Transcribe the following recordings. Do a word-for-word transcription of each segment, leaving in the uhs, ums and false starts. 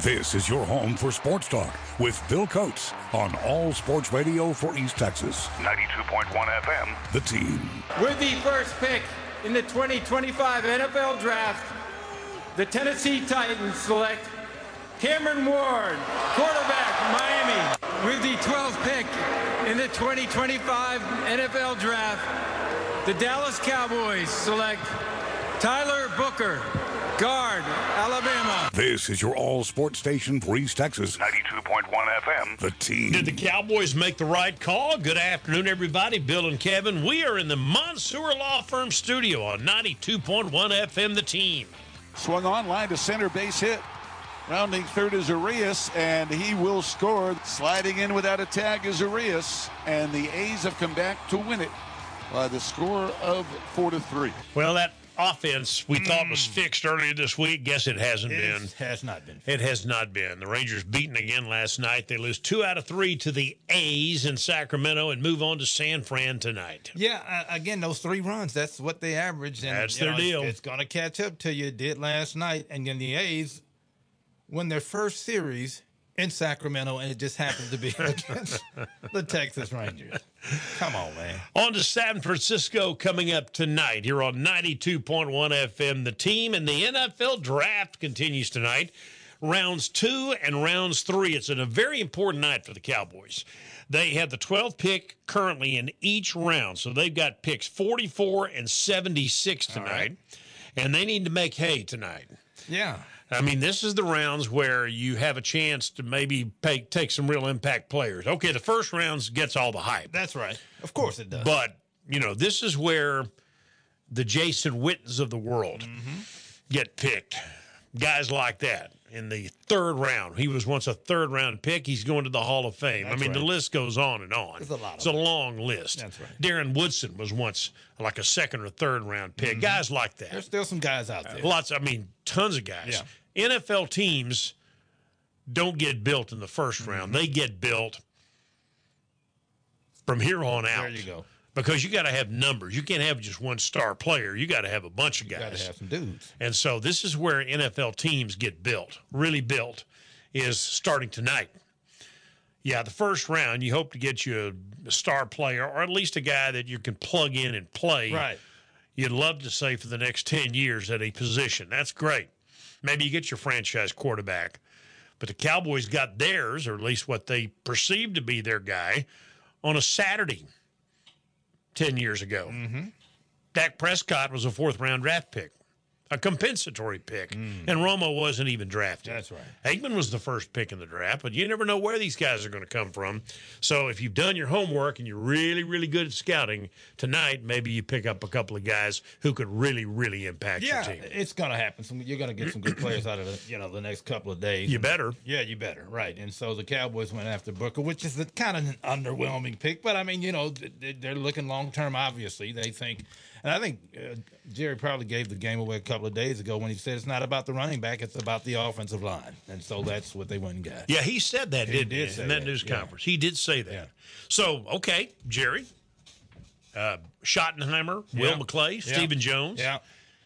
This is your home for sports talk with Bill Coates on All Sports Radio for East Texas. ninety-two point one F M, The Team. With the first pick in the twenty twenty-five N F L Draft, the Tennessee Titans select Cameron Ward, quarterback from Miami. With the twelfth pick in the twenty twenty-five N F L Draft, the Dallas Cowboys select Tyler Booker, guard, Alabama. This is your all sports station for East Texas. ninety-two point one F M, The Team. Did the Cowboys make the right call? Good afternoon, everybody. Bill and Kevin. We are in the Monsoor Law Firm studio on ninety-two point one F M, The Team. Swung on, line to center, base hit. Rounding third is Arias, and he will score. Sliding in without a tag is Arias, and the A's have come back to win it by the score of four to three. Well, that offense we mm. thought was fixed earlier this week. Guess it hasn't it been. It has not been. It has not been. The Rangers beaten again last night. They lose two out of three to the A's in Sacramento and move on to San Fran tonight. Yeah, uh, again, those three runs, that's what they average. And, that's their know, deal. It's, it's going to catch up to you. It did last night. And then the A's won their first series in Sacramento, and it just happened to be against the Texas Rangers. Come on, man. On to San Francisco coming up tonight here on ninety-two point one F M. The Team, and the N F L Draft continues tonight. Rounds two and rounds three. It's a very important night for the Cowboys. They have the twelfth pick currently in each round, so they've got picks forty-four and seventy-six tonight, right. And they need to make hay tonight. Yeah. I mean, this is the rounds where you have a chance to maybe pay, take some real impact players. Okay, the first rounds gets all the hype. That's right. Of course it does. But, you know, this is where the Jason Wittens of the world mm-hmm. get picked. Guys like that in the third round. He was once a third-round pick. He's going to the Hall of Fame. That's I mean, right. the list goes on and on. There's a lot of It's a them. long list. That's right. Darren Woodson was once like a second or third-round pick. Mm-hmm. Guys like that. There's still some guys out there. Uh, lots, I mean, tons of guys. Yeah. N F L teams don't get built in the first mm-hmm. round. They get built from here on out. There you go. Because you got to have numbers. You can't have just one star player. You got to have a bunch of guys. You got to have some dudes. And so this is where N F L teams get built, really built, is starting tonight. Yeah, the first round, you hope to get you a star player or at least a guy that you can plug in and play. Right. You'd love to say for the next ten years at a position. That's great. Maybe you get your franchise quarterback. But the Cowboys got theirs, or at least what they perceived to be their guy, on a Saturday ten years ago. Mm-hmm. Dak Prescott was a fourth-round draft pick, a compensatory pick, mm. and Romo wasn't even drafted. That's right. Aikman was the first pick in the draft, but you never know where these guys are going to come from. So if you've done your homework and you're really, really good at scouting, tonight maybe you pick up a couple of guys who could really, really impact yeah, your team. It's going to happen. Some, you're going to get some good players out of the, you know, the next couple of days. You better. Yeah, you better. Right. And so the Cowboys went after Booker, which is a, kind of an underwhelming pick. But, I mean, you know, they're looking long-term, obviously. They think – and I think uh, Jerry probably gave the game away a couple of days ago when he said it's not about the running back, it's about the offensive line. And so that's what they went and got. Yeah, he said that, he didn't did he, say in that, that. news yeah. conference. He did say that. Yeah. So, okay, Jerry, uh, Schottenheimer, Yeah. Will McClay, Yeah. Stephen Jones. Yeah.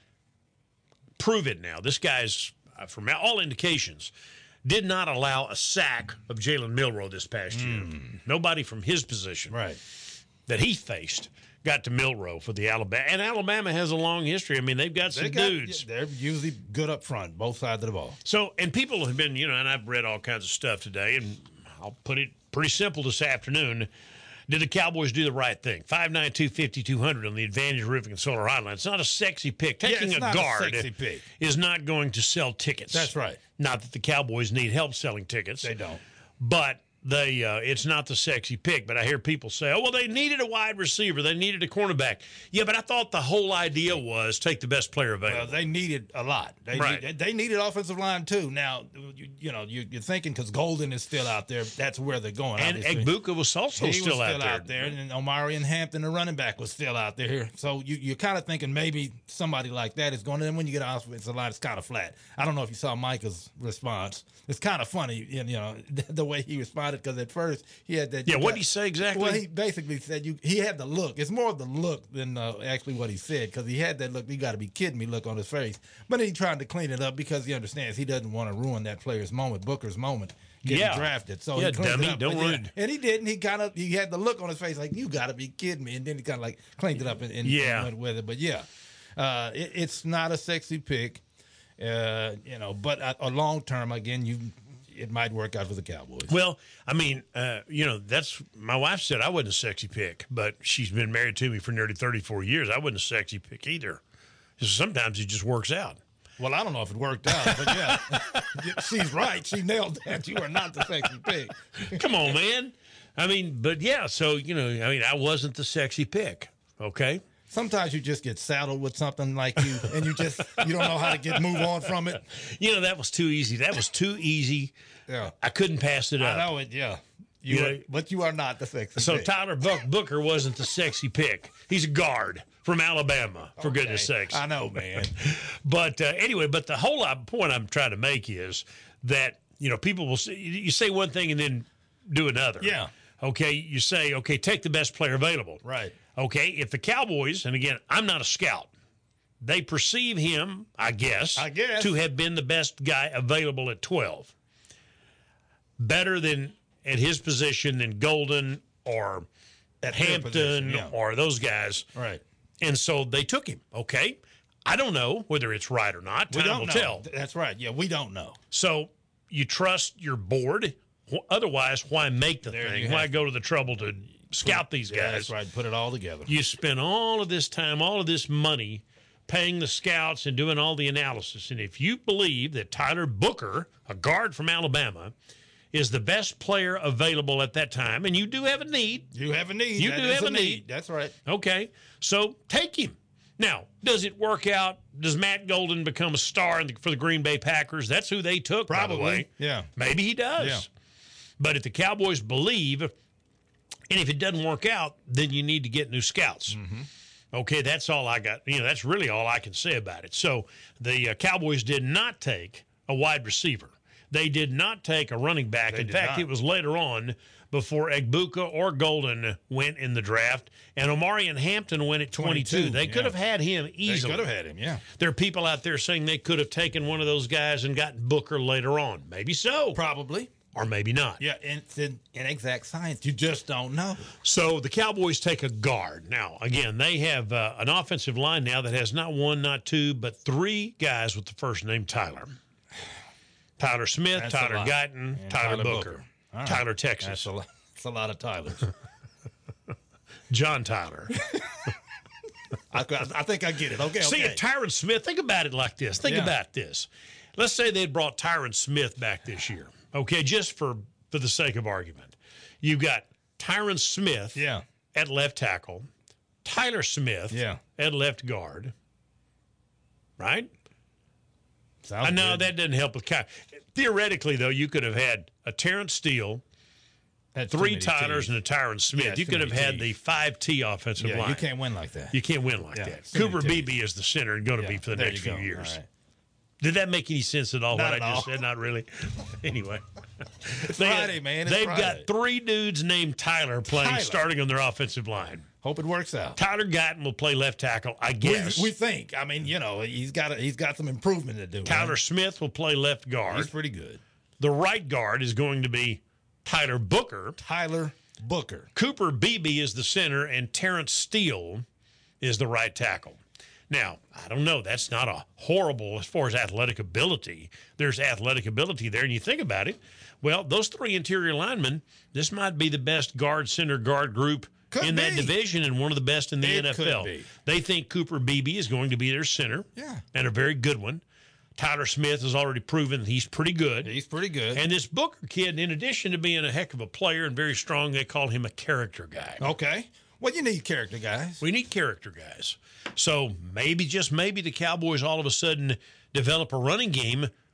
Prove it now. This guy's, uh, from all indications, did not allow a sack of Jalen Milroe this past year. Mm. Nobody from his position Right. that he faced got to Milroe for the Alabama. And Alabama has a long history. I mean, they've got some They got, dudes. They're usually good up front, both sides of the ball. So, and people have been, you know, and I've read all kinds of stuff today, and I'll put it pretty simple this afternoon. Did the Cowboys do the right thing? five nine two, five two zero zero on the Advantage Roofing and Solar Hotline. It's not a sexy pick. Yeah, Taking it's a not a guard sexy pick. is not going to sell tickets. That's right. Not that the Cowboys need help selling tickets. They don't. But they uh, it's not the sexy pick. But I hear people say, oh, well, they needed a wide receiver. They needed a cornerback. Yeah, but I thought the whole idea was take the best player available. Well, they needed a lot. They, Right. need, they needed offensive line, too. Now, you, you know, you, you're thinking because Golden is still out there, that's where they're going. and obviously. Egbuka was also he still, was out, still there. out there. And Omari and Hampton, the running back, was still out there. So you, you're kind of thinking maybe somebody like that is going to. And when you get an offensive line, it's kind of flat. I don't know if you saw Micah's response. It's kind of funny, you know, the way he responded. about it because at first he had that. Yeah, what what did he say exactly? Well, he basically said you. He had the look. It's more of the look than uh, actually what he said because he had that look. You got to be kidding me look on his face. But he tried to clean it up because he understands he doesn't want to ruin that player's moment, Booker's moment, getting Yeah. drafted. So Yeah, he cleaned dummy, it up. don't But yeah, ruin- and he didn't. He kind of he had the look on his face like you got to be kidding me, and then he kind of like cleaned it up and, and, Yeah. and went with it. But yeah, uh, it, it's not a sexy pick, uh, you know. But a, a long term, again, you it might work out for the Cowboys. Well, I mean, uh, you know, that's my wife said I wasn't a sexy pick, but she's been married to me for nearly thirty-four years. I wasn't a sexy pick either. So sometimes it just works out. Well, I don't know if it worked out, but yeah, she's right. She nailed that. You are not the sexy pick. Come on, man. I mean, but yeah, so, you know, I mean, I wasn't the sexy pick, okay? Sometimes you just get saddled with something like you, and you just you don't know how to get move on from it. You know, that was too easy. That was too easy. Yeah, I couldn't pass it I up. know it. Yeah, you, You are, know- but you are not the sexy. So pick. Tyler Buck Booker wasn't the sexy pick. He's a guard from Alabama, for Okay. goodness sakes. I know, man. But uh, anyway, but the whole uh, point I'm trying to make is that, you know, people will say, you say one thing and then do another. Yeah. Okay. You say, okay, take the best player available. Right. Okay. If the Cowboys, and again, I'm not a scout, they perceive him, I guess, I guess. to have been the best guy available at twelve. Better than at his position than Golden or At their Hampton position, yeah. or those guys. Right. And so they took him. Okay. I don't know whether it's right or not. We Time don't will know. tell. That's right. Yeah, we don't know. So you trust your board. Wh- Otherwise, why make the There thing? you Why have go to the trouble to scout these Yeah, guys? that's right. Put it all together. You spend all of this time, all of this money paying the scouts and doing all the analysis. And if you believe that Tyler Booker, a guard from Alabama, is the best player available at that time, and you do have a need, You have a need. You That do is have a need. That's right. okay, so take him. Now, does it work out? Does Matt Golden become a star in the, for the Green Bay Packers? That's who they took, by the Probably. way. Yeah. Maybe he does. Yeah. But if the Cowboys believe, and if it doesn't work out, then you need to get new scouts. Mm-hmm. Okay, that's all I got. You know, that's really all I can say about it. So the uh, Cowboys did not take a wide receiver. They did not take a running back. They in did fact, not. it was later on before Egbuka or Golden went in the draft, and Omarion Hampton went at twenty-two. twenty-two, They could yeah. have had him They easily. could have had him. Yeah. There are people out there saying they could have taken one of those guys and gotten Booker later on. Maybe so, Probably. or maybe not. Yeah, and it's in, in exact science. You just don't know. So the Cowboys take a guard. Now, again, they have uh, an offensive line now that has not one, not two, but three guys with the first name Tyler. Tyler Smith, That's a Tyler lot. Guyton, And Tyler, Tyler Booker, Booker. All right. Tyler Texas, That's a lot. That's a lot of Tylers. John Tyler. I, I think I get it. Okay. See, okay. if Tyron Smith, think about it like this. Think Yeah. about this. Let's say they'd brought Tyron Smith back this year. Okay, just for, for the sake of argument. You've got Tyron Smith Yeah. at left tackle, Tyler Smith Yeah. at left guard, right? Sounds I know good. that doesn't help with Ky- theoretically though. You could have had a Terrence Steele, That's too three many Tylers, T's. and a Tyron Smith. Yeah, you too could have many had T's. the five T offensive Yeah, line. you can't win like that. You can't win like Yeah, that. too many Cooper T's. Beebe is the center and going to Yeah, be for the there next you few go. years. All right. Did that make any sense at all? Not what at I just all. said? Not really. Anyway, It's They- Friday, man. It's they've Friday. got three dudes named Tyler playing Tyler. starting on their offensive line. Hope it works out. Tyler Guyton will play left tackle, I We, guess. we think. I mean, you know, he's got a, he's got some improvement to do. Tyler right? Smith will play left guard. He's pretty good. The right guard is going to be Tyler Booker. Tyler Booker. Cooper Beebe is the center, and Terrence Steele is the right tackle. Now, I don't know. That's not a horrible as far as athletic ability. There's athletic ability there, and you think about it. Well, those three interior linemen, this might be the best guard, center, guard group Could in that be. division and one of the best in the It N F L. could be. They think Cooper Beebe is going to be their center, Yeah. and a very good one. Tyler Smith has already proven he's pretty good. He's pretty good. And this Booker kid, in addition to being a heck of a player and very strong, they call him a character guy. Okay. Well, you need character guys. We need character guys. So maybe, just maybe, the Cowboys all of a sudden develop a running game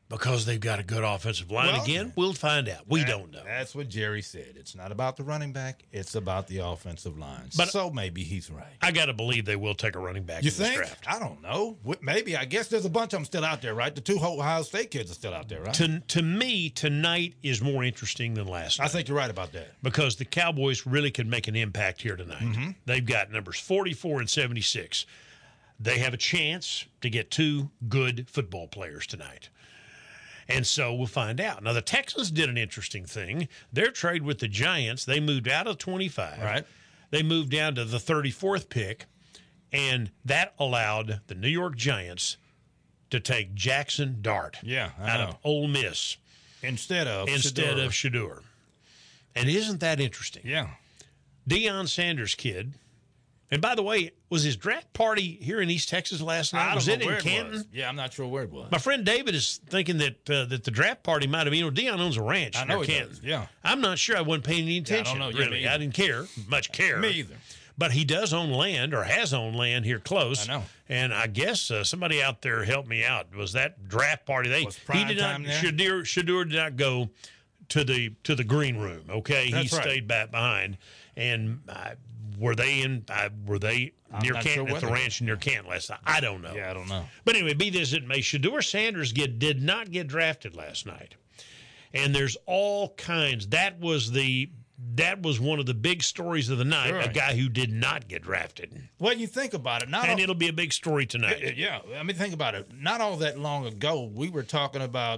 Because they've got a good offensive line. Well, Again, we'll find out. We that, don't know. That's what Jerry said. It's not about the running back. It's about the offensive line. But so maybe he's right. I got to believe they will take a running back You in this think? draft. I don't know. Maybe. I guess there's a bunch of them still out there, right? The two Ohio State kids are still out there, right? To, to me, tonight is more interesting than last night. I think you're right about that. Because the Cowboys really could make an impact here tonight. Mm-hmm. They've got numbers forty-four and seventy-six. They have a chance to get two good football players tonight. And so we'll find out. Now, the Texans did an interesting thing. Their trade with the Giants, they moved out of twenty-five. Right. They moved down to the thirty-fourth pick, and that allowed the New York Giants to take Jackson Dart Yeah, I out know. of Ole Miss Instead of instead Shedeur. of Shedeur. And isn't that interesting? Yeah. Deion Sanders' kid. And by the way, was his draft party here in East Texas last night? I don't was know it in where Canton? was. Yeah, I'm not sure where it was. My friend David is thinking that uh, that the draft party might have been. You know, Deion owns a ranch I near know he Canton. does, yeah. I'm not sure. I wasn't paying any attention. know. Yeah, really, me I either. didn't care much. Care Me either. But he does own land, or has owned land here close. I know. And I guess uh, somebody out there helped me out. Was that draft party? They Was he prime did not. time there? Shedeur, Shedeur did not go to the to the green room. Okay, That's he right. stayed back behind. And uh, were they in? Uh, were they I'm near not Canton sure at the whether- ranch near Canton last night? I don't know. Yeah, I don't know. But anyway, be this as it may, Shedeur Sanders get, did not get drafted last night. And there's all kinds. That was the that was one of the big stories of the night, a Right. guy who did not get drafted. Well, you think about it. Not And all, it'll be a big story tonight. yeah, I mean, think about it. Not all that long ago, we were talking about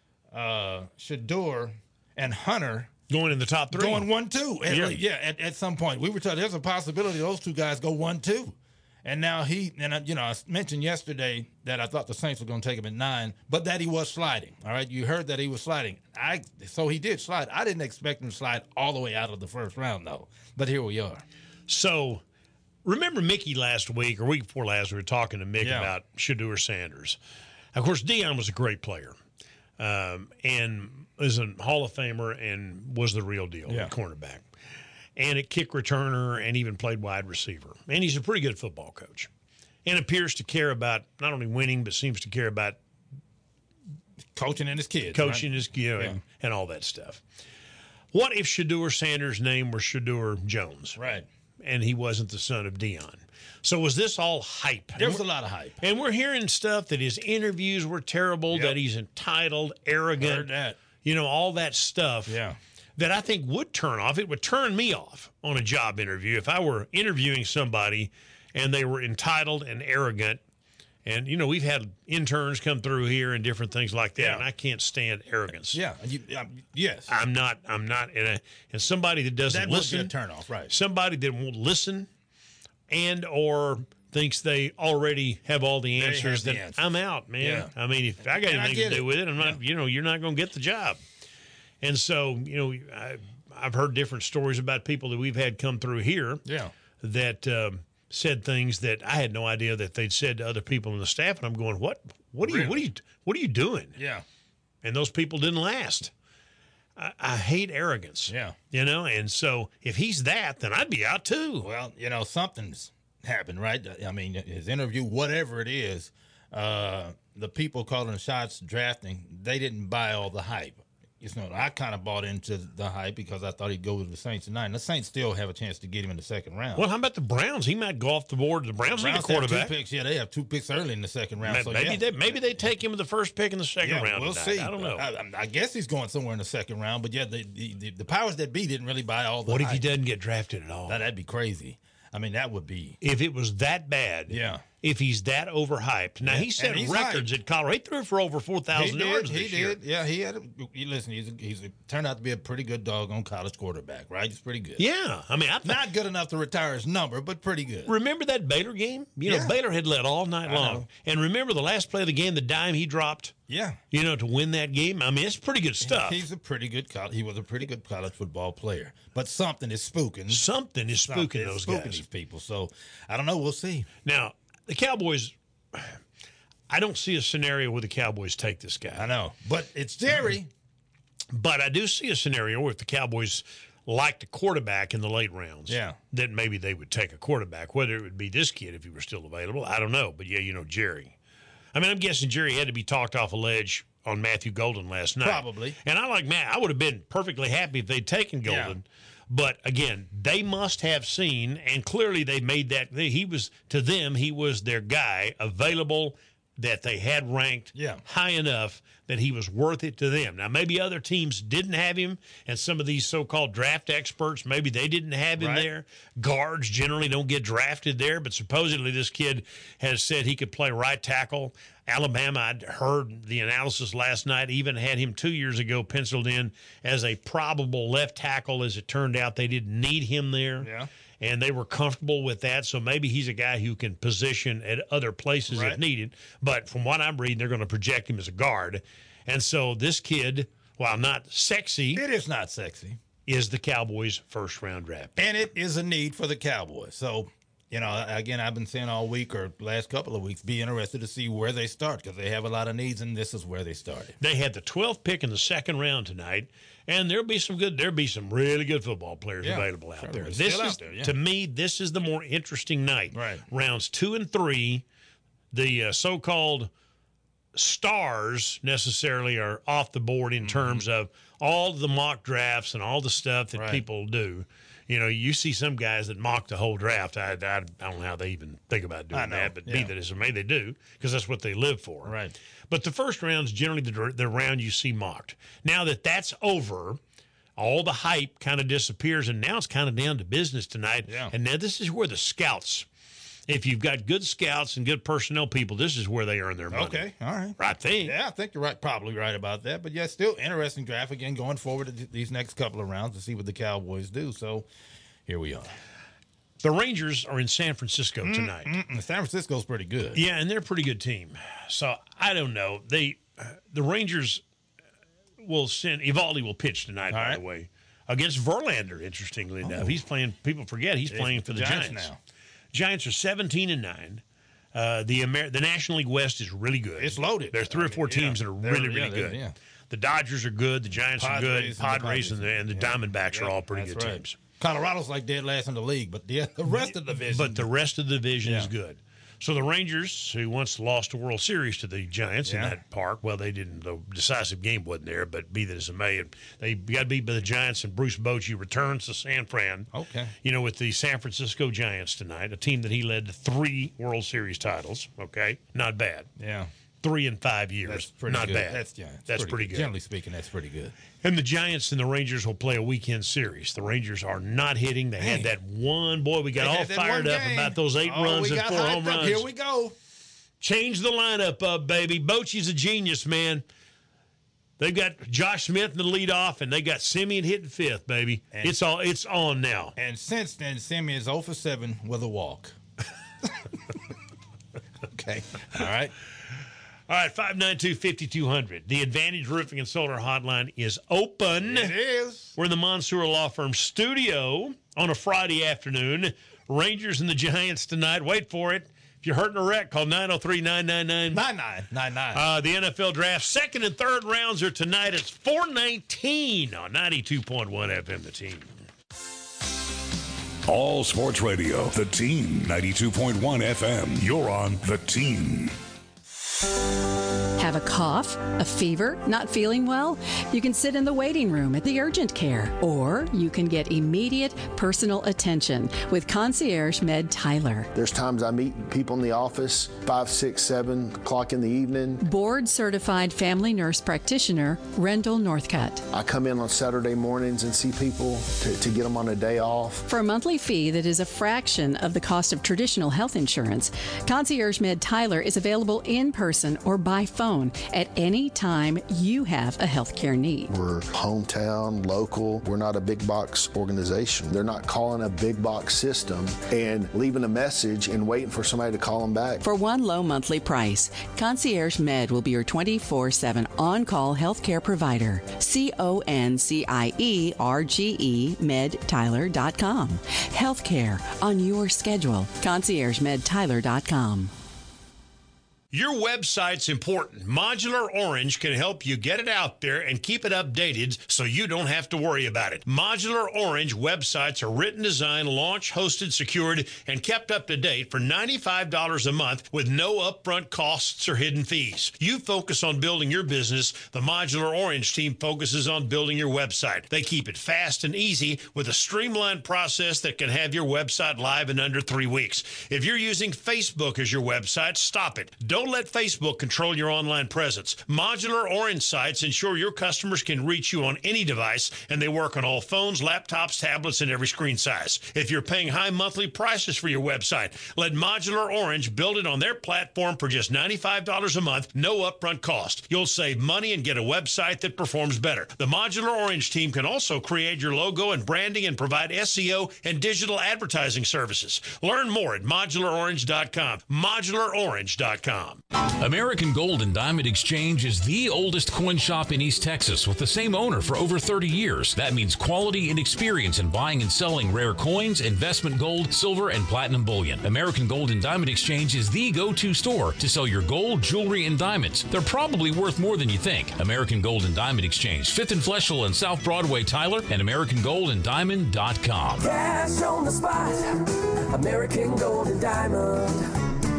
uh, Shedeur and Hunter Going in the top three. going one two. At Yeah. least- yeah, at, at some point, we were talking. There's a possibility those two guys go one two, and now he and I, you know I mentioned yesterday that I thought the Saints were going to take him at nine, but that he was sliding. All right, you heard that he was sliding. I so he did slide. I didn't expect him to slide all the way out of the first round though, but here we are. So remember Mickey last week or week before last, we were talking to Mick Yeah. about Shedeur Sanders. Of course, Deion was a great player. Um, and is a Hall of Famer and was the real deal Yeah. at cornerback. And a kick returner and even played wide receiver. And he's a pretty good football coach. And appears to care about not only winning, but seems to care about Coaching and his kids, coaching right? his you know, Yeah. and, and all that stuff. What if Shedeur Sanders' name were Shedeur Jones? Right. And he wasn't the son of Deion. So was this all hype? There was a lot of hype. And we're hearing stuff that his interviews were terrible, Yep. that he's entitled, arrogant, Heard that. you know, all that stuff. Yeah. That I think would turn off. It would turn me off on a job interview if I were interviewing somebody and they were entitled and arrogant. And, you know, we've had interns come through here and different things like that, Yeah. and I can't stand arrogance. Yeah. You, um, yes. I'm not, I'm not, and, a, and somebody that doesn't that would be listen, a turnoff, right? somebody that won't listen and or thinks they already have all the have answers, the then answers. I'm out, man. Yeah. I mean, if I got And I anything get to do it. with it, I'm not, you know, you're not going to get the job. And so, you know, I, I've heard different stories about people that we've had come through here Yeah. that um, said things that I had no idea that they'd said to other people on the staff, and I'm going, what? What are you? What are you? What are you doing? Yeah. And those people didn't last. I, I hate arrogance. Yeah. You know, and so if he's that, then I'd be out too. Well, you know, something's happened, right? I mean, his interview, whatever it is, uh, the people calling the shots drafting, they didn't buy all the hype. You know, I kind of bought into the hype because I thought he'd go with the Saints at nine. The Saints still have a chance to get him in the second round. Well, how about the Browns? He might go off the board. The Browns need a Browns have quarterback. two picks. Yeah, they have two picks early in the second round. So maybe yeah. they maybe they take him with the first pick in the second Yeah, round. we'll tonight. see. I don't know. I, I- I guess he's going somewhere in the second round. But yeah, the the, the, the powers that be didn't really buy all the what if he hype. doesn't get drafted at all? Now, that'd be crazy. I mean, that would be. If it was that bad, Yeah. If he's that overhyped, now Yeah, he set and he's records hyped. at Colorado. He threw for over four He thousand did. yards He this year. did. Yeah, he had. A, he, listen, he's a, he's a, turned out to be a pretty good doggone college quarterback, right? He's pretty good. Yeah, I mean, I th- Not good enough to retire his number, but pretty good. remember that Baylor game? You know, Yeah. Baylor had led all night I long, know. and remember the last play of the game, the dime he dropped. Yeah, You know, to win that game. I mean, it's pretty good stuff. he's a pretty good. College, he was a pretty good college football player, but something is spooking. Something is Something spooking is those spooking guys. these people. So I don't know. We'll see. Now, the Cowboys, I don't see a scenario where the Cowboys take this I guy. know, but it's Jerry. But I do see a scenario where if the Cowboys liked a quarterback in the late rounds, Yeah. then maybe they would take a quarterback. Whether it would be this kid if he were still available, I don't know. But yeah, you know, Jerry. I mean, I'm guessing Jerry had to be talked off a ledge on Matthew Golden last night. Probably. And I like Matt. I would have been perfectly happy if they'd taken Golden. Yeah. But again, they must have seen, and clearly they made that. He was, to them, he was their guy, available, that they had ranked yeah. high enough that he was worth it to them. Now, maybe other teams didn't have him, and some of these so-called draft experts, maybe they didn't have him right. there. Guards generally don't get drafted there, but supposedly this kid has said he could play right tackle. Alabama, I'd heard the analysis last night, even had him two years ago penciled in as a probable left tackle. As it turned out, they didn't need him there. Yeah. And they were comfortable with that, so maybe he's a guy who can position at other places right. if needed. But from what I'm reading, they're going to project him as a guard. And so this kid, while not sexy, it is not sexy, is the Cowboys' first-round draft pick. And it is a need for the Cowboys. So, you know, again, I've been saying all week or last couple of weeks, be interested to see where they start because they have a lot of needs, and this is where they started. They had the twelfth pick in the second round tonight. And there'll be some good, there'll be some really good football players yeah, available out sure. there. It's This still is, out there, yeah. to me, this is the more interesting night. Right. Rounds two and three, the uh, so-called stars necessarily are off the board in mm-hmm. terms of all the mock drafts and all the stuff that right. people do. You know, you see some guys that mock the whole draft. I, I, I don't know how they even think about doing that, but yeah. be that as it may, they do because that's what they live for. Right. But the first round is generally the, the round you see mocked. Now that that's over, all the hype kind of disappears, and now it's kind of down to business tonight. Yeah. And now this is where the scouts, if you've got good scouts and good personnel people, this is where they earn their money. Okay, all right. I think. Yeah, I think you're right, probably right about that. But, yeah, still interesting draft, again, going forward to these next couple of rounds to see what the Cowboys do. So here we are. The Rangers are in San Francisco tonight. Mm-mm. San Francisco's pretty good. Yeah, and they're a pretty good team. So I don't know. They, uh, the Rangers will send – Evaldi will pitch tonight, All by right. the way, against Verlander, interestingly enough. He's playing – people forget he's It's playing for the Giants. Giants now. Giants are seventeen and nine. Uh, the Amer- the National League West is really good. It's loaded. There's three or four I mean, teams yeah. that are They're- really, yeah, really they're- good. yeah. The Dodgers are good. The Giants are good. Padres and the Padres and the, Padres. and the Yeah. Diamondbacks are Yeah, all pretty that's good right. teams. Colorado's like dead last in the league, but the, the rest of the division. But the rest of the division is Yeah. good. So the Rangers, who once lost a World Series to the Giants Yeah. in that park, well, they didn't. The decisive game wasn't there, but be that as it may, they got beat by the Giants, and Bruce Bochy returns to San Fran. Okay. You know, with the San Francisco Giants tonight, a team that he led to three World Series titles. Okay, not bad. yeah. Three in five years. That's pretty not good. bad. That's, yeah, That's pretty good. Generally speaking, that's pretty good. And the Giants and the Rangers will play a weekend series. The Rangers are not hitting. They had that one, boy, we got They all had that fired one up game. about those eight Oh, runs we and got four hyped home up. runs. Here we go. Change the lineup up, baby. Bochy's a genius, man. They've got Josh Smith in the leadoff, and they got Simeon hitting fifth, baby. And- it's all it's on now. And since then, Simeon is zero for seven with a walk. Okay. All right. All right, five nine two, five two zero zero. The Advantage Roofing and Solar Hotline is open. It is. We're in the Mansour Law Firm studio on a Friday afternoon. Rangers and the Giants tonight. Wait for it. If you're hurting a wreck, call nine oh three, nine nine nine. nine nine nine nine. Uh, the N F L Draft second and third rounds are tonight. It's four nineteen on ninety-two point one F M, The Team. All Sports Radio, The Team, ninety-two point one F M. You're on The Team. Have a cough, a fever, not feeling well? You can sit in the waiting room at the urgent care, or you can get immediate personal attention with Concierge Med Tyler. There's times I meet people in the office, five, six, seven o'clock in the evening. Board-certified family nurse practitioner, Rendell Northcutt. I come in on Saturday mornings and see people to, to get them on a day off. For a monthly fee that is a fraction of the cost of traditional health insurance, Concierge Med Tyler is available in person or by phone at any time you have a healthcare need. We're hometown, local. We're not a big box organization. They're not calling a big box system and leaving a message and waiting for somebody to call them back. For one low monthly price, Concierge Med will be your twenty-four seven on-call healthcare provider. C O N C I E R G E med tyler dot com. Healthcare on your schedule. concierge med tyler dot com. Your website's important. Modular Orange can help you get it out there and keep it updated so you don't have to worry about it. Modular Orange websites are written, designed, launched, hosted, secured, and kept up to date for ninety-five dollars a month with no upfront costs or hidden fees. You focus on building your business. The Modular Orange team focuses on building your website. They keep it fast and easy with a streamlined process that can have your website live in under three weeks. If you're using Facebook as your website, stop it. Don't let Facebook control your online presence. Modular Orange sites ensure your customers can reach you on any device, and they work on all phones, laptops, tablets, and every screen size. If you're paying high monthly prices for your website, let Modular Orange build it on their platform for just ninety-five dollars a month, no upfront cost. You'll save money and get a website that performs better. The Modular Orange team can also create your logo and branding and provide S E O and digital advertising services. Learn more at modular orange dot com. modular orange dot com. American Gold and Diamond Exchange is the oldest coin shop in East Texas with the same owner for over thirty years. That means quality and experience in buying and selling rare coins, investment gold, silver, and platinum bullion. American Gold and Diamond Exchange is the go-to store to sell your gold, jewelry, and diamonds. They're probably worth more than you think. American Gold and Diamond Exchange, fifth and Fleshel and South Broadway, Tyler, and american gold and diamond dot com. Cash on the spot, American Gold and Diamond.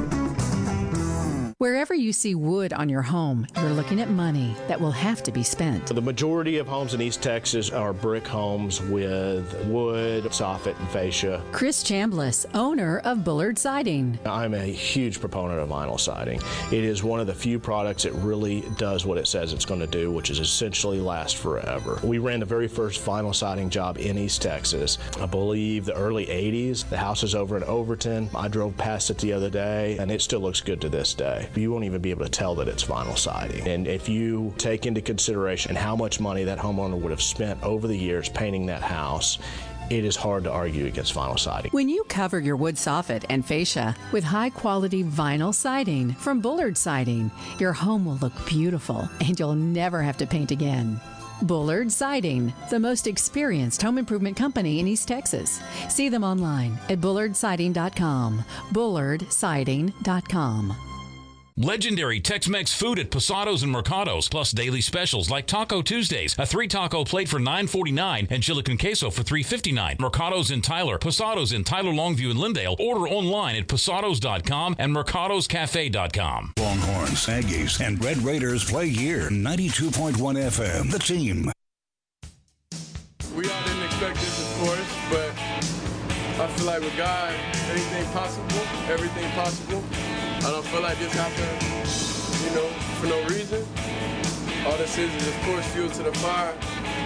Wherever you see wood on your home, you're looking at money that will have to be spent. The majority of homes in East Texas are brick homes with wood, soffit, and fascia. Chris Chambliss, owner of Bullard Siding. I'm a huge proponent of vinyl siding. It is one of the few products that really does what it says it's going to do, which is essentially last forever. We ran the very first vinyl siding job in East Texas. I believe the early eighties. The house is over in Overton. I drove past it the other day, and it still looks good to this day. You won't even be able to tell that it's vinyl siding. And if you take into consideration how much money that homeowner would have spent over the years painting that house, it is hard to argue against vinyl siding. When you cover your wood soffit and fascia with high-quality vinyl siding from Bullard Siding, your home will look beautiful and you'll never have to paint again. Bullard Siding, the most experienced home improvement company in East Texas. See them online at bullard siding dot com. bullard siding dot com. Legendary Tex-Mex food at Posados and Mercados, plus daily specials like Taco Tuesdays, a three taco plate for nine forty-nine, and chili con queso for three fifty-nine. Mercados in Tyler, Posados in Tyler, Longview, and Lindale. Order online at posados dot com and mercados cafe dot com. Longhorns, Aggies, and Red Raiders play here. ninety-two point one F M, The Team. We all didn't expect this, of course, but I feel like with God, anything possible, everything possible. I don't feel like this happened, you know, for no reason. All this is is, of course, fuel to the fire.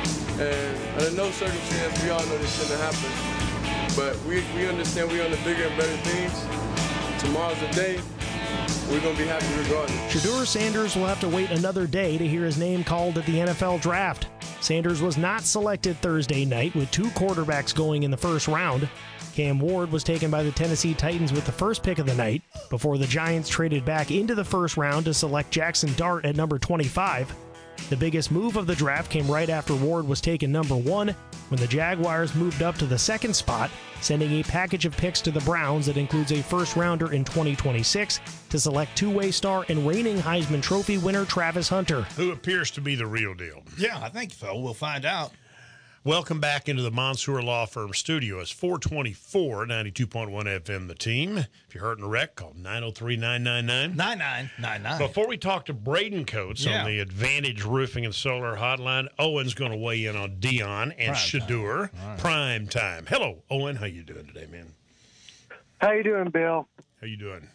And under no circumstance, we all know this shouldn't have happened. But we, we understand we're on the bigger and better things. Tomorrow's the day. We're going to be happy regardless. Shedeur Sanders will have to wait another day to hear his name called at the N F L Draft. Sanders was not selected Thursday night with two quarterbacks going in the first round. Cam Ward was taken by the Tennessee Titans with the first pick of the night before the Giants traded back into the first round to select Jackson Dart at number twenty-five. The biggest move of the draft came right after Ward was taken number one, when the Jaguars moved up to the second spot, sending a package of picks to the Browns that includes a first-rounder in twenty twenty-six to select two-way star and reigning Heisman Trophy winner Travis Hunter. Who appears to be the real deal. Yeah, I think so. We'll find out. Welcome back into the Mansour Law Firm studio. It's four twenty-four, ninety-two point one F M, The Team. If you're hurting a wreck, call nine oh three, nine nine nine. nine nine nine nine. Before we talk to Braden Coates yeah. on the Advantage Roofing and Solar Hotline, Owen's going to weigh in on Dion and Shedeur. Right. Prime time. Hello, Owen. How you doing today, man? How you doing, Bill? How you doing?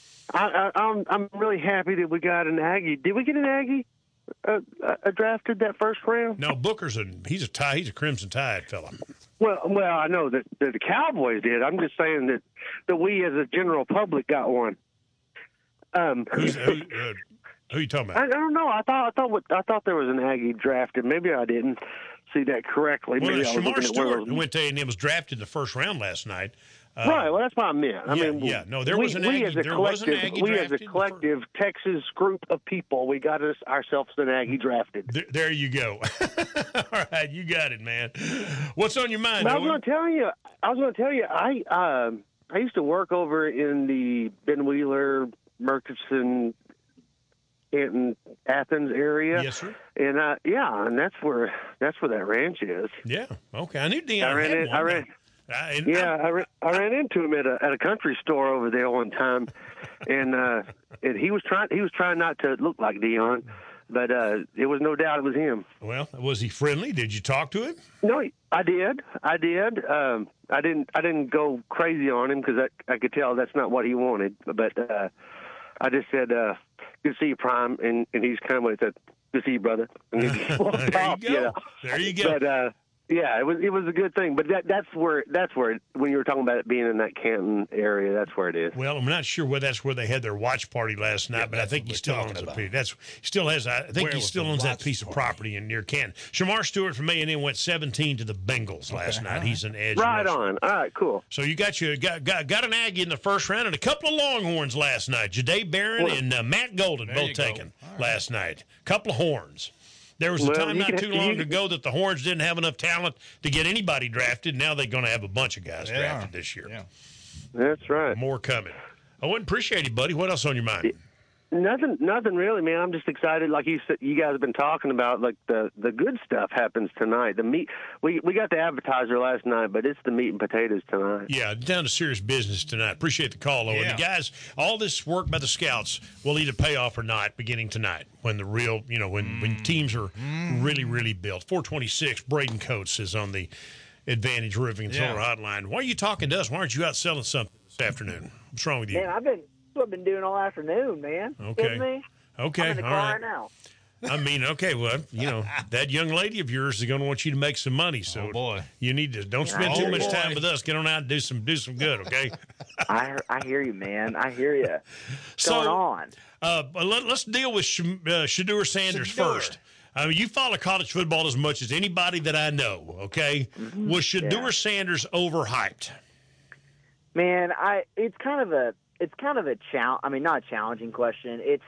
I, I, I'm I'm really happy that we got an Aggie. Did we get an Aggie? Uh, uh, drafted that first round? No, Booker's a he's a tie. He's a Crimson Tide fella. Well, well, I know that, that the Cowboys did. I'm just saying that, that we as a general public got one. Um, Who's, who, uh, who are you talking about? I, I don't know. I thought I thought what, I thought there was an Aggie drafted. Maybe I didn't see that correctly. Well, Maybe Shamar Stewart, who went to A and M, was drafted in the first round last night. Uh, right, well, that's what I meant. I yeah, mean, yeah, no, there was we, an Aggie. We as a there collective, was an Aggie we as a collective Texas group of people, we got us ourselves an Aggie drafted. There, there you go. All right, you got it, man. What's on your mind? Well, I was going to tell you. I was going to tell you. I um, I used to work over in the Ben Wheeler Murchison, Canton, Athens area. Yes, sir. And uh, yeah, and that's where that's where that ranch is. Yeah. Okay. I knew Dion I ran had in, one. I ran, I, and yeah, I, I, ran, I ran into him at a at a country store over there one time, and uh, and he was trying he was trying not to look like Dion, but uh, it was no doubt it was him. Well, was he friendly? Did you talk to him? No, I did. I did. Um, I didn't. I didn't go crazy on him because I, I could tell that's not what he wanted. But uh, I just said, uh, "Good to see you, Prime," and, and he's kind of like, "Good to see you, brother." And he just walked there off, you go. you know. There you go. But uh, yeah, it was it was a good thing. But that that's where that's where when you were talking about it being in that Canton area, that's where it is. Well, I'm not sure whether that's where they had their watch party last night, Yeah, but I think he still owns about. a piece. That's still has. I think Where he was still the owns that watch piece of party? property in near Canton. Shamar Stewart from A and M went seventeen to the Bengals last night. He's an edge. Right rusher. on. All right, cool. So you got you got, got got an Aggie in the first round and a couple of Longhorns last night. Jadae Barron Well, and uh, Matt Golden there both you go. taken last night. Couple of horns. There was a Well, time you not can- too long you- ago that the Horns didn't have enough talent to get anybody drafted. Now they're going to have a bunch of guys They drafted are. this year. Yeah. That's right. More coming. I wouldn't appreciate it, buddy. What else on your mind? Nothing, nothing really, man. I'm just excited. Like you said, you guys have been talking about, like the the good stuff happens tonight. The meat, we we got the appetizer last night, but it's the meat and potatoes tonight. Yeah, down to serious business tonight. Appreciate the call, though. Yeah. And the guys, all this work by the scouts will either pay off or not beginning tonight when the real, you know, when, Mm. when teams are really, really built. four twenty-six, Braden Coates is on the Advantage Roofing and Yeah. Solar Hotline. Why are you talking to us? Why aren't you out selling something this afternoon? What's wrong with you? Man, I've been what I've been doing all afternoon, man. Okay. Kidding me? Okay, I'm in the all car right. right now. I mean, okay, well, you know, that young lady of yours is going to want you to make some money. So Oh, boy. you need to don't spend Oh, too much boy. time with us. Get on out and do some do some good, okay? I I hear you, man. I hear you. What's So- going on? Uh, but let, let's deal with Sh- uh, Shadur Sanders Shadur. first. I mean, you follow college football as much as anybody that I know, okay? Mm-hmm. Was Shadur Yeah. Sanders overhyped? Man, I it's kind of a it's kind of a challenge. I mean, not a challenging question. It's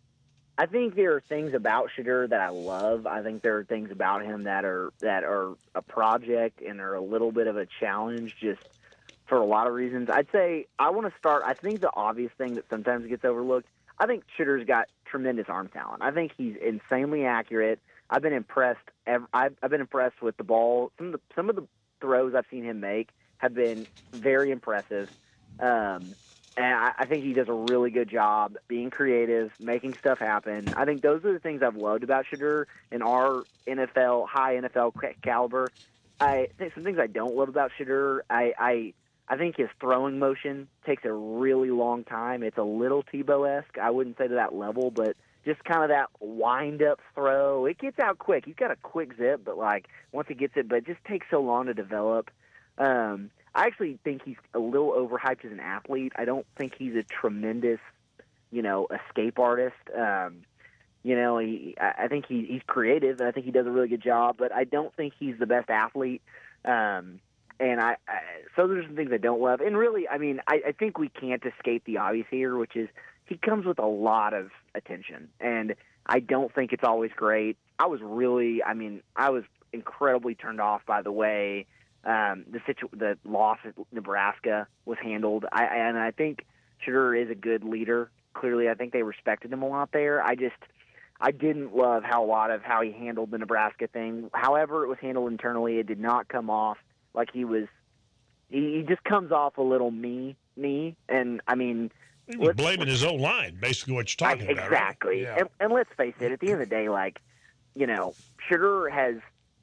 I think there are things about Shadur that I love. I think there are things about him that are that are a project and are a little bit of a challenge, just for a lot of reasons. I'd say I want to start. I think the obvious thing that sometimes gets overlooked. I think Shadur's got tremendous arm talent. I think he's insanely accurate. I've been impressed. ev- I've, I've been impressed with the ball. Some of the some of the throws I've seen him make have been very impressive. Um, and I, I think he does a really good job being creative, making stuff happen. I think those are the things I've loved about Shadur in our N F L, high N F L ca- caliber. I think some things I don't love about Shadur. I, I I think his throwing motion takes a really long time. It's a little Tebow-esque. I wouldn't say to that level, but just kind of that wind-up throw. It gets out quick. He's got a quick zip, but like once he gets it, but it just takes so long to develop. Um, I actually think he's a little overhyped as an athlete. I don't think he's a tremendous, you know, escape artist. Um, you know, he, I I think he, he's creative, and I think he does a really good job, but I don't think he's the best athlete. Um, and I, I so there's some things I don't love. And really, I mean, I, I think we can't escape the obvious here, which is he comes with a lot of attention, and I don't think it's always great. I was really, I mean, I was incredibly turned off by the way um, the situ- the loss at Nebraska was handled. I, and I think Shadur is a good leader. Clearly, I think they respected him a lot there. I just, I didn't love how a lot of how he handled the Nebraska thing. However it was handled internally, it did not come off like he was. He, he just comes off a little me, me, and I mean. He was blaming his own line, basically what you're talking I, about. exactly. Right? Yeah. And, and let's face it, at the end of the day, like, you know, Shadur has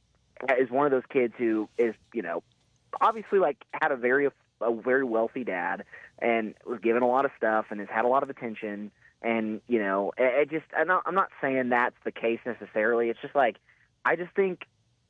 is one of those kids who is, you know, obviously like had a very a very wealthy dad and was given a lot of stuff and has had a lot of attention. And, you know, it, it just I'm not, I'm not saying that's the case necessarily. It's just like I just think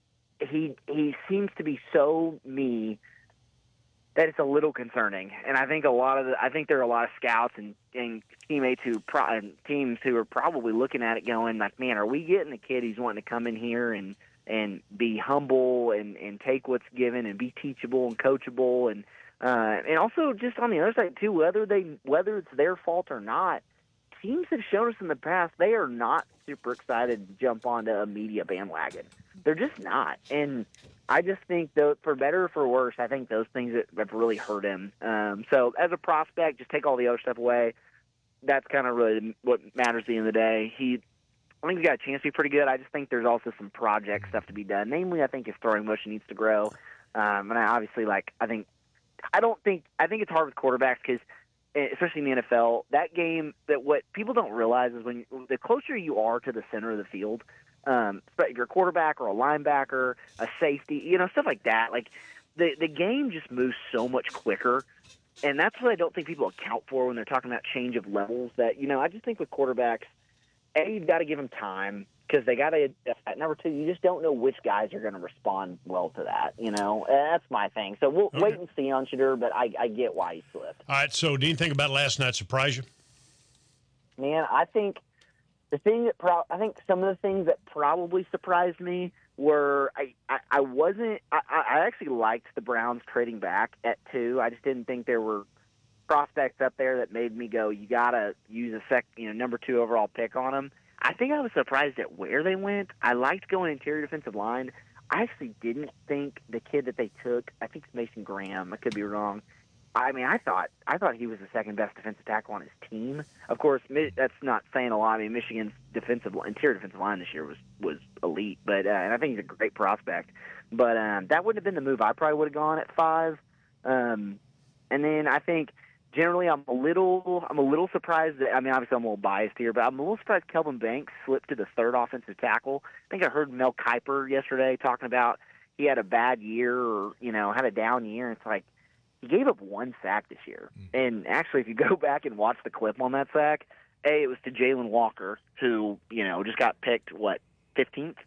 he he seems to be so me that it's a little concerning. And I think a lot of the, I think there are a lot of scouts and, and teammates who pro, and teams who are probably looking at it going like, man, are we getting a kid who's wanting to come in here and, and be humble and, and take what's given and be teachable and coachable. And, uh, and also just on the other side too, whether they, whether it's their fault or not, teams have shown us in the past, they are not super excited to jump onto a media bandwagon. They're just not. And I just think, though, for better or for worse, I think those things have really hurt him. Um, so as a prospect, just take all the other stuff away. that's kind of really what matters at the end of the day. He, I think he's got a chance to be pretty good. I just think there's also some project stuff to be done. Namely, I think his throwing motion needs to grow. Um, and I obviously, like, I think, I don't think, I think it's hard with quarterbacks because, especially in the N F L, that game, that what people don't realize is when the closer you are to the center of the field, um, if you're a quarterback or a linebacker, a safety, you know, stuff like that, like the the game just moves so much quicker. And that's what I don't think people account for when they're talking about change of levels. That, you know, I just think with quarterbacks, A, you've got to give them time because they got to, at number two, you just don't know which guys are going to respond well to that, you know. And that's my thing. So we'll okay. wait and see on Shedeur, but I, I get why he slipped. All right, so do you think about last night surprise you? Man, I think the thing that pro- I think some of the things that probably surprised me were I, I, I wasn't I, I actually liked the Browns trading back at two. I just didn't think there were prospects up there that made me go, you gotta use a sec you know number two overall pick on them. I think I was surprised at where they went. I liked going interior defensive line. I actually didn't think the kid that they took, I think it's Mason Graham, I could be wrong. I mean, I thought I thought he was the second best defensive tackle on his team. Of course, that's not saying a lot. I mean, Michigan's defensive interior defensive line this year was was elite, but uh, and I think he's a great prospect. But um, that wouldn't have been the move. I probably would have gone at five. Um, and then I think generally I'm a little I'm a little surprised that I mean obviously I'm a little biased here, but I'm a little surprised Kelvin Banks slipped to the third offensive tackle. I think I heard Mel Kiper yesterday talking about he had a bad year or you know had a down year. It's like. He gave up one sack this year. And actually, if you go back and watch the clip on that sack, A, it was to Jalen Walker, who, you know, just got picked, what, fifteenth?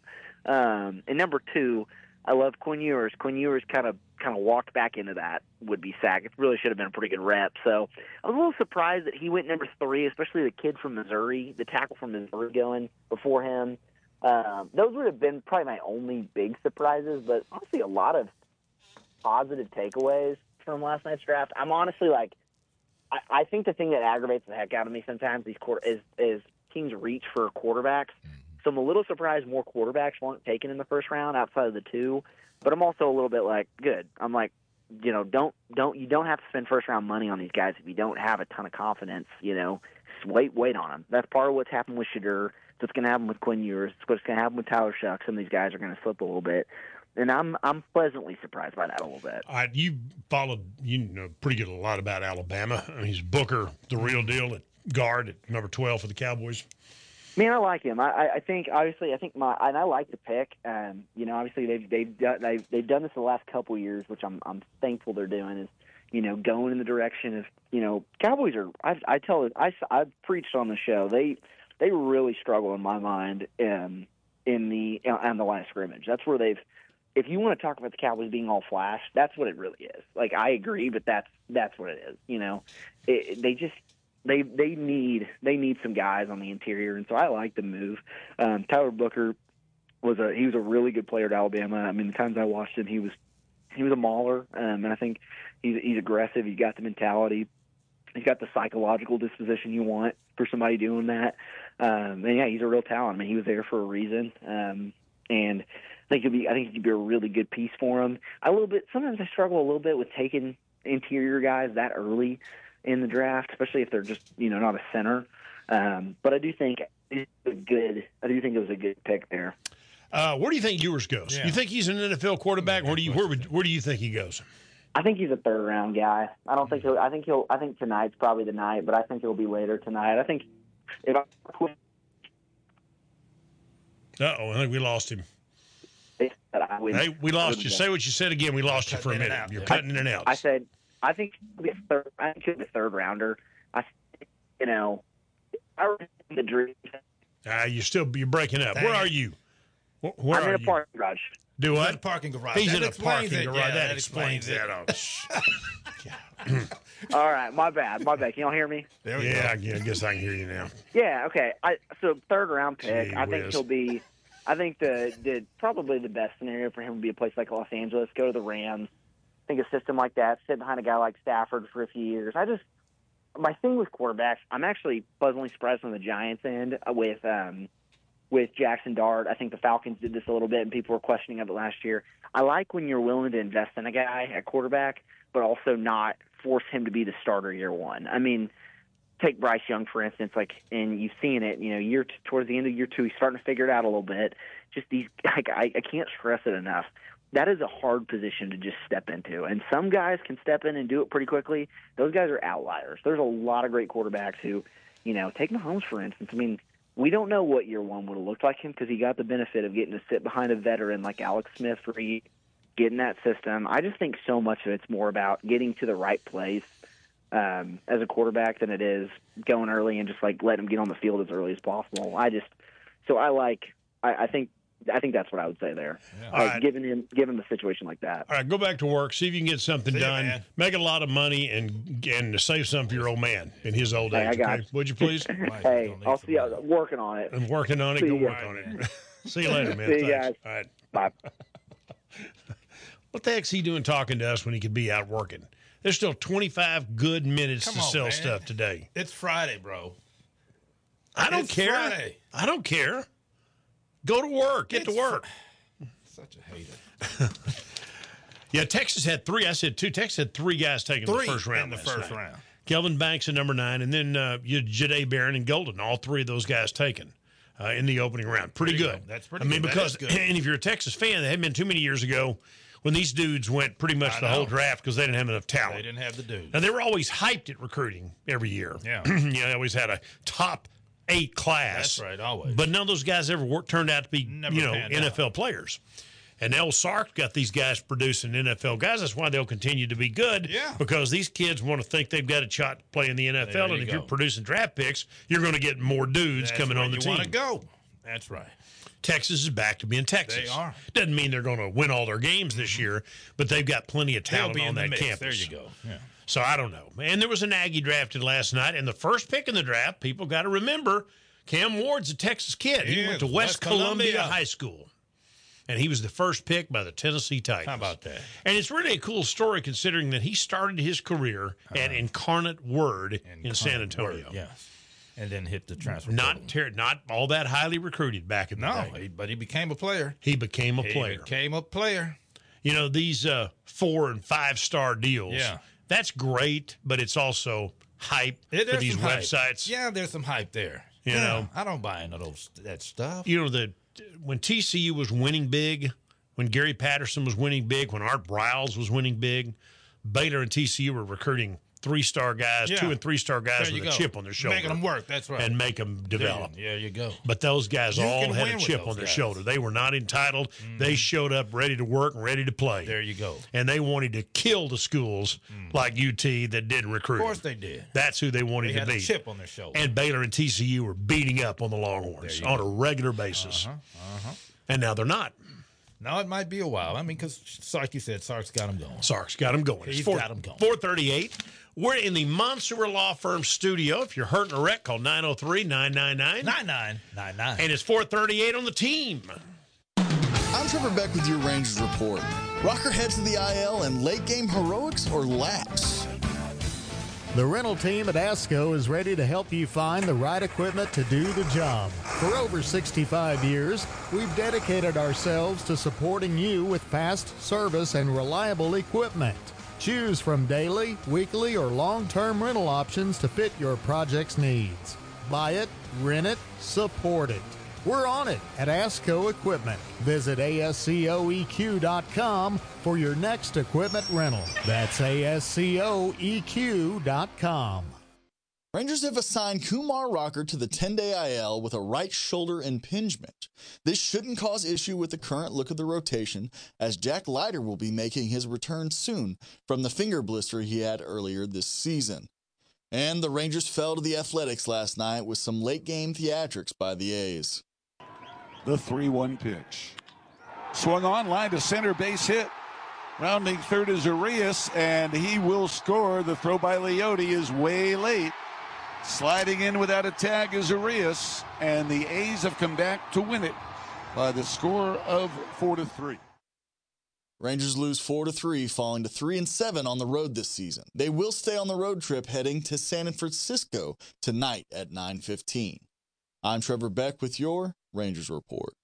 Um, and number two, I love Quinn Ewers. Quinn Ewers kind of kind of walked back into that would-be sack. It really should have been a pretty good rep. So I was a little surprised that he went number three, especially the kid from Missouri, the tackle from Missouri going before him. Um, those would have been probably my only big surprises, but honestly a lot of positive takeaways from last night's draft. I'm honestly like, I, I think the thing that aggravates the heck out of me sometimes these quarter, is is teams reach for quarterbacks. So I'm a little surprised more quarterbacks weren't taken in the first round outside of the two. But I'm also a little bit like, good. I'm like, you know, don't don't you don't have to spend first round money on these guys if you don't have a ton of confidence. You know, just wait wait on them. That's part of what's happened with Shedeur. It's what's going to happen with Quinn Ewers. It's what's going to happen with Tyler Shuck. Some of these guys are going to slip a little bit. And I'm I'm pleasantly surprised by that a little bit. All right, you followed, you know, pretty good a lot about Alabama. I mean, he's Booker, the real deal at guard at number twelve for the Cowboys. Man, I like him. I, I think obviously I think my and I like the pick. Um, you know, obviously they've they've done they've, they've done this the last couple of years, which I'm I'm thankful they're doing. Is you know going in the direction of you know Cowboys are. I I tell it I I preached on the show. They they really struggle in my mind in in the on the line of scrimmage. That's where they've. If you want to talk about the Cowboys being all flash, that's what it really is. Like I agree, but that's that's what it is. You know, it, they just they they need they need some guys on the interior, and so I like the move. Um, Tyler Booker was a he was a really good player at Alabama. I mean, the times I watched him, he was he was a mauler, um, and I think he's he's aggressive. He's got the mentality. He's got the psychological disposition you want for somebody doing that. Um, and yeah, he's a real talent. I mean, he was there for a reason, um, and. I think he'll be. I think he'd be a really good piece for him. I a little bit. Sometimes I struggle a little bit with taking interior guys that early in the draft, especially if they're just you know not a center. Um, but I do think it's a good. I do think it was a good pick there. Uh, where do you think Ewers goes? Yeah. You think he's an N F L quarterback? Where do you where would where do you think he goes? I think he's a third round guy. I don't think he'll. I think he'll. I think tonight's probably the night, but I think it'll be later tonight. I think if I quit. Uh oh, I think we lost him. I would, hey, we lost you. Say what you said again. We lost you for a minute. Out, You're yeah. cutting in and out. I said, I think he'll be a third, I think he'll be a third rounder. I, you know, I the dream. Ah, uh, you're still you're breaking up. Dang. Where are you? Where, where I'm are in a you? parking garage. Do what? In a parking garage. He's that in a parking it. garage. Yeah, that, that explains, explains that. Oh, all right, my bad. My bad. Can y'all hear me? There we yeah, go. I guess I can hear you now. Yeah. Okay. I so third round pick. Gee I think whiz. he'll be. I think the, the probably the best scenario for him would be a place like Los Angeles. Go to the Rams. I think a system like that, sit behind a guy like Stafford for a few years. I just my thing with quarterbacks, I'm actually pleasantly surprised on the Giants end with um, with Jackson Dart. I think the Falcons did this a little bit, and people were questioning of it last year. I like when you're willing to invest in a guy at quarterback, but also not force him to be the starter year one. I mean, take Bryce Young, for instance, like, and you've seen it, you know, year t- towards the end of year two, he's starting to figure it out a little bit. Just these, like, I, I can't stress it enough. That is a hard position to just step into. And some guys can step in and do it pretty quickly. Those guys are outliers. There's a lot of great quarterbacks who, you know, take Mahomes, for instance. I mean, we don't know what year one would have looked like him because he got the benefit of getting to sit behind a veteran like Alex Smith for a year, getting that system. I just think so much of it's more about getting to the right place um, as a quarterback than it is going early and just like letting him get on the field as early as possible. I just so I like I, I think I think that's what I would say there. Yeah. Like, right. giving him giving him a situation like that. All right, go back to work. See if you can get something See ya, done. man. Make a lot of money and and save some for your old man in his old Hey, age. I got Okay? Would you please? Hey, I'll see you working on it. I'm working on it. See Go you. work on it. See you later, man. See you Thanks. guys. All right. Bye. What the heck's he doing talking to us when he could be out working? There's still twenty-five good minutes Come to on, sell man. stuff today. It's Friday, bro. I don't It's care. Friday. I don't care. Go to work. Get It's to work. Such a hater. Yeah, Texas had three. I said two. Texas had three guys taken in Three the first round. in the last first night. round. Kelvin Banks at number nine, and then uh, you had Jahdae Barron and Golden. All three of those guys taken uh, in the opening round. Pretty There you good. go. That's pretty I mean, good. That because is good. and if you're a Texas fan, there hadn't been too many years ago when these dudes went pretty much I the know. whole draft because they didn't have enough talent. They didn't have the dude. And they were always hyped at recruiting every year. Yeah. you know, they always had a top eight class. That's right, always. But none of those guys ever worked, turned out to be, Never you know, panned N F L players. And El Sark got these guys producing N F L guys. That's why they'll continue to be good. Yeah. Because these kids want to think they've got a shot to play in the N F L. There And you if go. you're producing draft picks, you're going to get more dudes That's coming where on the you team. want to go. That's right. Texas is back to being Texas. They are. Doesn't mean they're going to win all their games this year, but they've got plenty of They'll talent be on in the that mix. campus. There you go. Yeah. So I don't know. And there was an Aggie drafted last night, and the first pick in the draft, people got to remember, Cam Ward's a Texas kid. He He went is. to West, West Columbia. Columbia High School, and he was the first pick by the Tennessee Titans. How about that? And it's really a cool story considering that he started his career at Incarnate Word in San Antonio. Word, yes. And then hit the transfer. Not ter- not all that highly recruited back in the No, day. he, but he became a player. He became a He player. became a player. You know, these uh, four and five star deals, Yeah. that's great, but it's also hype It- for there's these some hype. websites. Yeah, there's some hype there. You Yeah, know? I don't buy into those that stuff. You know, the when T C U was winning big, when Gary Patterson was winning big, when Art Briles was winning big, Baylor and T C U were recruiting three-star guys, Yeah. two and three-star guys There with you a go. chip on their shoulder. Making them work, that's right. And make them develop. There you go. But those guys You all can had win a with chip those on their guys. shoulder. They were not entitled. They showed up ready to work and ready to play. There you go. And they wanted to kill the schools like U T that didn't recruit. Of course them. they did. That's who they wanted They to had a beat. chip on their shoulder. And Baylor and T C U were beating up on the Longhorns There you on go. a regular basis. Uh-huh, uh-huh. And now they're not. Now it might be a while. I mean, because like you said, Sark's got him going. Sark's got them going. It's He's four, got 'em going. four thirty-eight. We're in the Monsewer Law Firm studio. If you're hurting a wreck, call nine oh three, nine nine nine. nine nine nine nine. And it's four thirty-eight on the team. I'm Trevor Beck with your Rangers Report. Rocker heads to the I L and late game heroics or laps? The rental team at ASCO is ready to help you find the right equipment to do the job. For over sixty-five years, we've dedicated ourselves to supporting you with fast service and reliable equipment. Choose from daily, weekly, or long-term rental options to fit your project's needs. Buy it, rent it, support it. We're on it at ASCO Equipment. Visit A S C O E Q dot com for your next equipment rental. That's A S C O E Q dot com. Rangers have assigned Kumar Rocker to the ten-day I L with a right shoulder impingement. This shouldn't cause issue with the current look of the rotation, as Jack Leiter will be making his return soon from the finger blister he had earlier this season. And the Rangers fell to the Athletics last night with some late-game theatrics by the A's. The three one pitch. Swung on, line to center, base hit. Rounding third is Arias, and he will score. The throw by Leote is way late. Sliding in without a tag is Arias, and the A's have come back to win it by the score of four to three. Rangers lose four to three, falling to three and seven on the road this season. They will stay on the road trip heading to San Francisco tonight at nine fifteen. I'm Trevor Beck with your Rangers Report.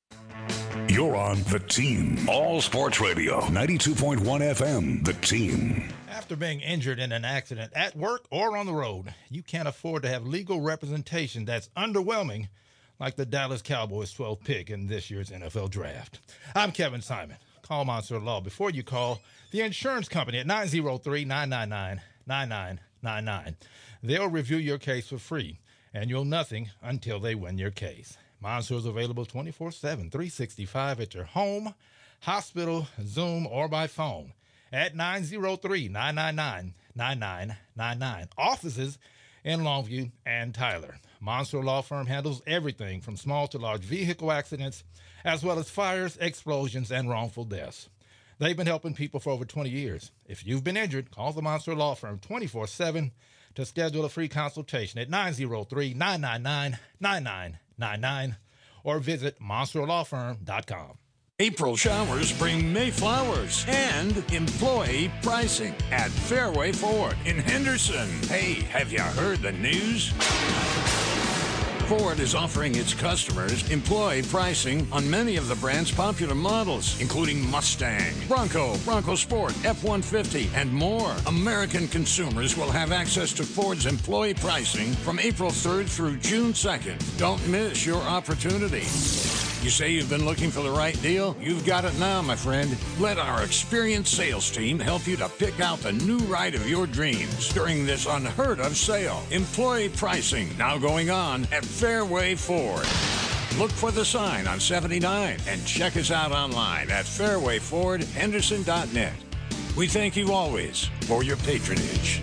You're on The Team. All Sports Radio. ninety-two point one F M. The Team. After being injured in an accident at work or on the road, you can't afford to have legal representation that's underwhelming like the Dallas Cowboys' twelfth pick in this year's N F L Draft. I'm Kevin Simon. Call Monster Law before you call the insurance company at nine oh three, nine nine nine, nine nine nine nine. They'll review your case for free, and you'll nothing until they win your case. Monster is available twenty-four seven, three sixty-five at your home, hospital, Zoom, or by phone at nine oh three, nine nine nine, nine nine nine nine. Offices in Longview and Tyler. Monster Law Firm handles everything from small to large vehicle accidents, as well as fires, explosions, and wrongful deaths. They've been helping people for over twenty years. If you've been injured, call the Monster Law Firm twenty-four seven to schedule a free consultation at nine oh three, nine nine nine, nine nine nine nine or visit monster law firm dot com. April showers bring May flowers and employee pricing at Fairway Ford in Henderson. Hey, have you heard the news? Ford is offering its customers employee pricing on many of the brand's popular models, including Mustang, Bronco, Bronco Sport, F one fifty, and more. American consumers will have access to Ford's employee pricing from April third through June second. Don't miss your opportunity. You say you've been looking for the right deal? You've got it now, my friend. Let our experienced sales team help you to pick out the new ride of your dreams during this unheard-of sale. Employee pricing now going on at Fairway Ford. Look for the sign on seventy-nine and check us out online at fairway ford henderson dot net. We thank you always for your patronage.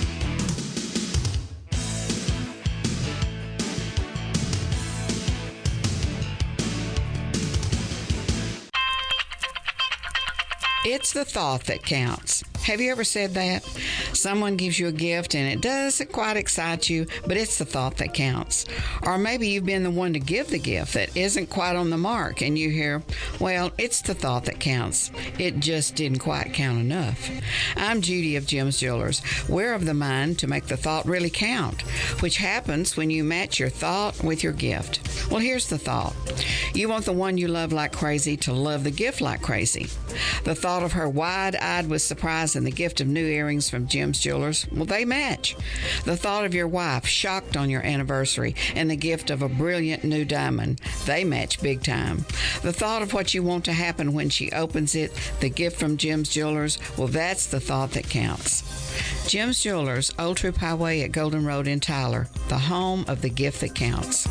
It's the thought that counts. Have you ever said that? Someone gives you a gift and it doesn't quite excite you, but it's the thought that counts. Or maybe you've been the one to give the gift that isn't quite on the mark and you hear, well, it's the thought that counts. It just didn't quite count enough. I'm Judy of Jim's Jewelers. We're of the mind to make the thought really count, which happens when you match your thought with your gift. Well, here's the thought. You want the one you love like crazy to love the gift like crazy. The thought of her wide-eyed with surprise and the gift of new earrings from Jim's Jewelers, well, they match. The thought of your wife shocked on your anniversary and the gift of a brilliant new diamond, they match big time. The thought of what you want to happen when she opens it, the gift from Jim's Jewelers, well, that's the thought that counts. Jim's Jewelers, Old Troop Highway at Golden Road in Tyler, the home of the gift that counts.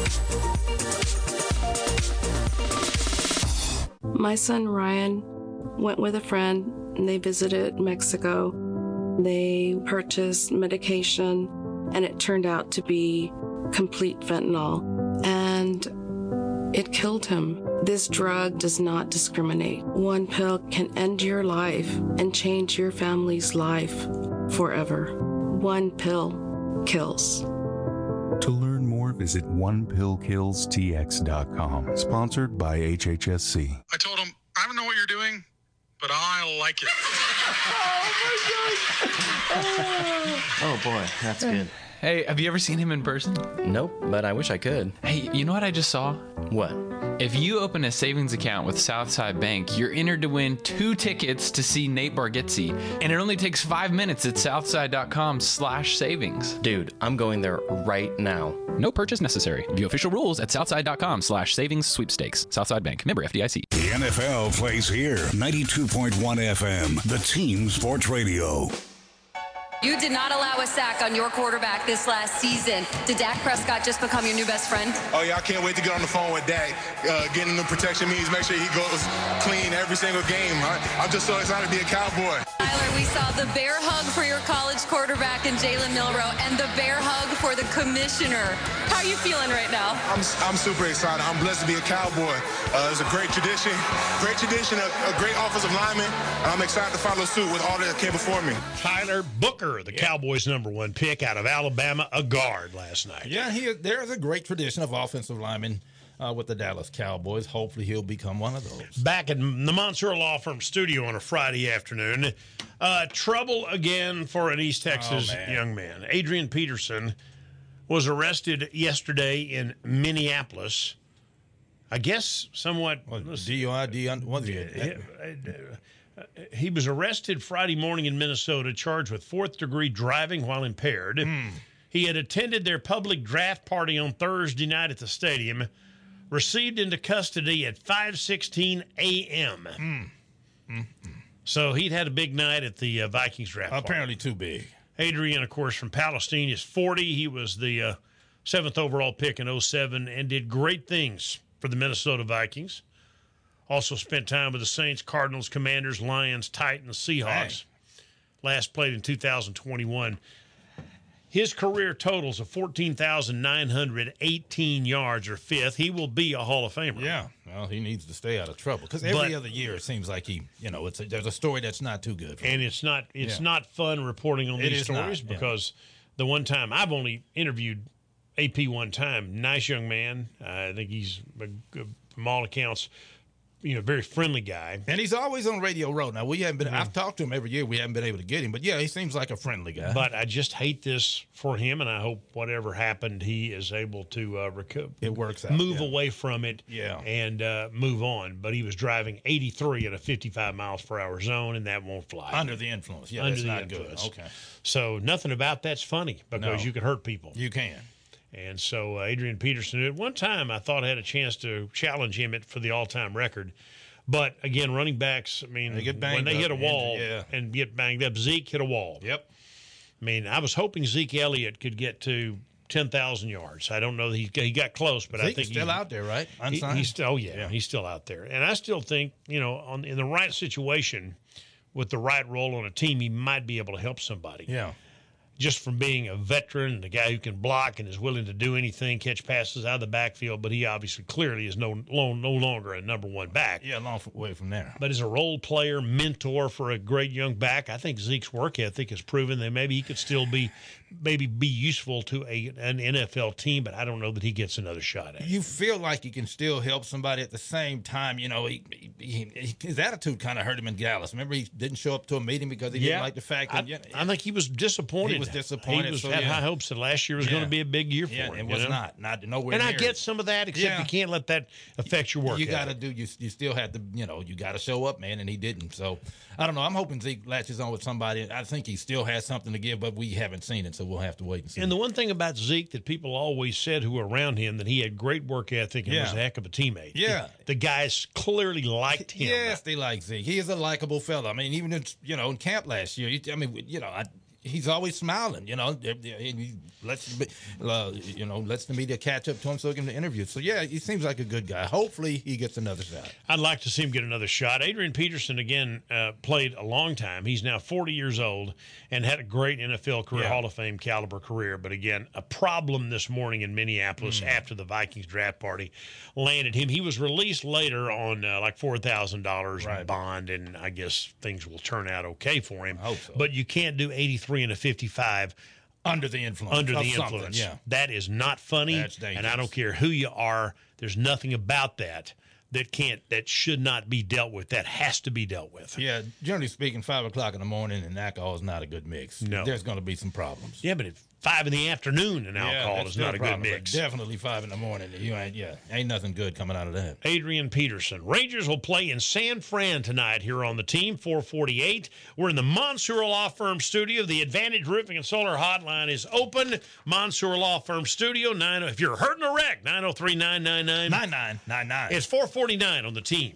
My son Ryan went with a friend and they visited Mexico. They purchased medication and it turned out to be complete fentanyl and it killed him. This drug does not discriminate. One pill can end your life and change your family's life forever. One pill kills. To learn more, visit one pill kills t x dot com. Sponsored by H H S C. I told him, I don't know what you're doing, but I like it. Oh, boy, that's good. Hey, have you ever seen him in person? Nope, but I wish I could. Hey, you know what I just saw? What? If you open a savings account with Southside Bank, you're entered to win two tickets to see Nate Bargatze, and it only takes five minutes at southside.com slash savings. Dude, I'm going there right now. No purchase necessary. View official rules at southside.com slash savings sweepstakes. Southside Bank. Member F D I C. The N F L plays here. ninety-two point one F M. The Team Sports Radio. You did not allow a sack on your quarterback this last season. Did Dak Prescott just become your new best friend? Oh, yeah, I can't wait to get on the phone with Dak. Uh, getting the protection means make sure he goes clean every single game. I, I'm just so excited to be a Cowboy. Tyler, we saw the bear hug for your college quarterback in Jalen Milroe and the bear hug for the commissioner. How are you feeling right now? I'm, I'm super excited. I'm blessed to be a Cowboy. Uh, it's a great tradition, great tradition, a, a great offensive lineman. I'm excited to follow suit with all that came before me. Tyler Booker, the yeah. Cowboys' number one pick out of Alabama, a guard last night. Yeah, he, there's a great tradition of offensive linemen uh, with the Dallas Cowboys. Hopefully he'll become one of those. Back in the Monster Law Firm studio on a Friday afternoon, uh, trouble again for an East Texas oh, man. young man. Adrian Peterson was arrested yesterday in Minneapolis I guess somewhat D U I, D, what he, he was arrested Friday morning in Minnesota, charged with fourth degree driving while impaired. Mm. He had attended their public draft party on Thursday night at the stadium, received into custody at five sixteen a.m. Mm. Mm. So he'd had a big night at the uh, Vikings draft party. Apparently too big. Adrian, of course, from Palestine, is forty. He was the uh, seventh overall pick in oh seven and did great things for the Minnesota Vikings. Also spent time with the Saints, Cardinals, Commanders, Lions, Titans, Seahawks. Hey. Last played in two thousand twenty-one. His career totals of fourteen thousand nine hundred eighteen yards are fifth. He will be a Hall of Famer. Yeah, well, he needs to stay out of trouble because every but, other year it seems like he, you know, it's a, there's a story that's not too good. For and him. it's not it's yeah. not fun reporting on it these stories not, yeah. because the one time I've only interviewed A P one time, nice young man. Uh, I think he's a, a, from all accounts, you know, very friendly guy. And he's always on Radio Row. Now, we haven't been, mm-hmm. I've talked to him every year. We haven't been able to get him. But, yeah, he seems like a friendly guy. But I just hate this for him, and I hope whatever happened, he is able to uh, reco- it works out, move yeah. away from it yeah. and uh, move on. But he was driving eighty-three in a fifty-five miles per hour zone, and that won't fly. Under the influence. Yeah, Under that's the not influence. good. Okay. So nothing about that's funny because no. you can hurt people. You can. And so uh, Adrian Peterson, at one time, I thought I had a chance to challenge him at, for the all-time record. But, again, running backs, I mean, they get when they up, hit a wall injured, yeah. and get banged up, Zeke hit a wall. Yep. I mean, I was hoping Zeke Elliott could get to ten thousand yards. I don't know that he, he got close, but Zeke's I think still out there, right? Unsigned? He, he's still, oh, yeah, yeah, he's still out there. And I still think, you know, on in the right situation with the right role on a team, he might be able to help somebody. Yeah. Just from being a veteran and a guy who can block and is willing to do anything, catch passes out of the backfield, but he obviously clearly is no no, no longer a number one back. Yeah, a long way from there. But as a role player, mentor for a great young back, I think Zeke's work ethic has proven that maybe he could still be maybe be useful to a an N F L team, but I don't know that he gets another shot at it. You feel like he can still help somebody at the same time. You know, he, he, he, his attitude kind of hurt him in Dallas. Remember, he didn't show up to a meeting because he yeah, didn't like the fact that I, yeah, I think he was disappointed. He was disappointed. He was, so, had yeah. high hopes that last year was yeah. going to be a big year for yeah, him. It you was know? not. Not nowhere. And near I get it. some of that, except yeah. you can't let that affect your work. You got to do. You you still have to. You know, you got to show up, man, and he didn't. So I don't know. I'm hoping Zeke latches on with somebody. I think he still has something to give, but we haven't seen it, so we'll have to wait and see. And the one thing about Zeke that people always said who were around him that he had great work ethic and yeah. was a heck of a teammate. Yeah, the, the guys clearly liked him. Yes, they like Zeke. He is a likable fella. I mean, even in, you know in camp last year. I mean, you know, I, he's always smiling. You know, he lets uh, you know lets the media catch up to him so he can interview. So yeah, he seems like a good guy. Hopefully, he gets another shot. I'd like to see him get another shot. Adrian Peterson again uh, played a long time. He's now forty years old and had a great N F L career, yeah. Hall of Fame caliber career. But again, a problem this morning in Minneapolis mm. after the Vikings draft party landed him. He was released later on uh, like four thousand dollars right. bond, and I guess things will turn out okay for him. I hope so. But you can't do eighty-three and a fifty-five. Under the influence. Under the something. influence. Yeah. That is not funny. That's dangerous. And I don't care who you are. There's nothing about that that can't, that should not be dealt with. That has to be dealt with. Yeah. Generally speaking, five o'clock in the morning and alcohol is not a good mix. No. There's going to be some problems. Yeah, but if five in the afternoon and alcohol yeah, is not a good mix. Definitely five in the morning. You ain't, yeah, ain't nothing good coming out of that. Adrian Peterson. Rangers will play in San Fran tonight here on the team, four forty-eight. We're in the Mansour Law Firm studio. The Advantage Roofing and Solar hotline is open. Mansour Law Firm studio. Nine. If you're hurting a wreck, nine oh three, nine nine nine. nine nine nine nine. It's four forty-nine on the team.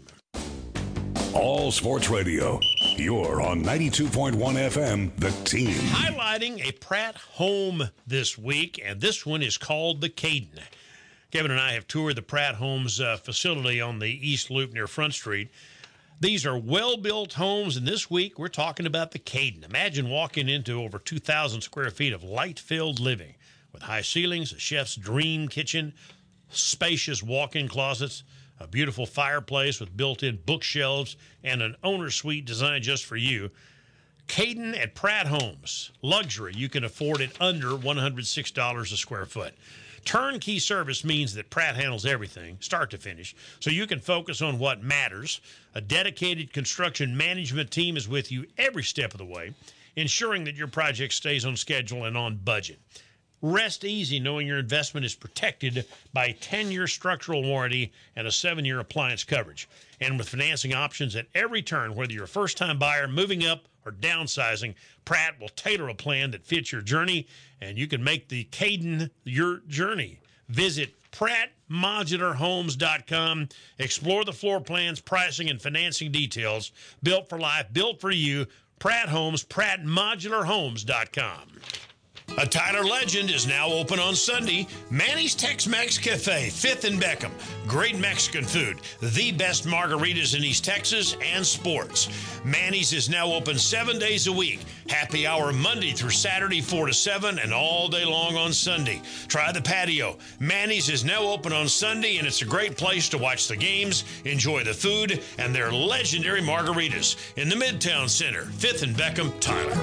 All Sports Radio. You're on ninety-two point one F M, The Team. Highlighting a Pratt home this week, and this one is called the Caden. Kevin and I have toured the Pratt Homes uh, facility on the East Loop near Front Street. These are well-built homes, and this week we're talking about the Caden. Imagine walking into over two thousand square feet of light-filled living with high ceilings, a chef's dream kitchen, spacious walk-in closets, a beautiful fireplace with built-in bookshelves, and an owner suite designed just for you. Caden at Pratt Homes. Luxury you can afford at under one hundred six dollars a square foot. Turnkey service means that Pratt handles everything, start to finish, so you can focus on what matters. A dedicated construction management team is with you every step of the way, ensuring that your project stays on schedule and on budget. Rest easy knowing your investment is protected by a ten-year structural warranty and a seven-year appliance coverage. And with financing options at every turn, whether you're a first-time buyer, moving up, or downsizing, Pratt will tailor a plan that fits your journey, and you can make the Caden your journey. Visit Pratt Modular Homes dot com. Explore the floor plans, pricing, and financing details. Built for life, built for you. Pratt Homes, Pratt Modular Homes dot com. A Tyler legend is now open on Sunday. Manny's Tex-Mex Cafe, fifth and Beckham. Great Mexican food. The best margaritas in East Texas and sports. Manny's is now open seven days a week. Happy hour Monday through Saturday, four to seven, and all day long on Sunday. Try the patio. Manny's is now open on Sunday, and it's a great place to watch the games, enjoy the food, and their legendary margaritas. In the Midtown Center, fifth and Beckham, Tyler.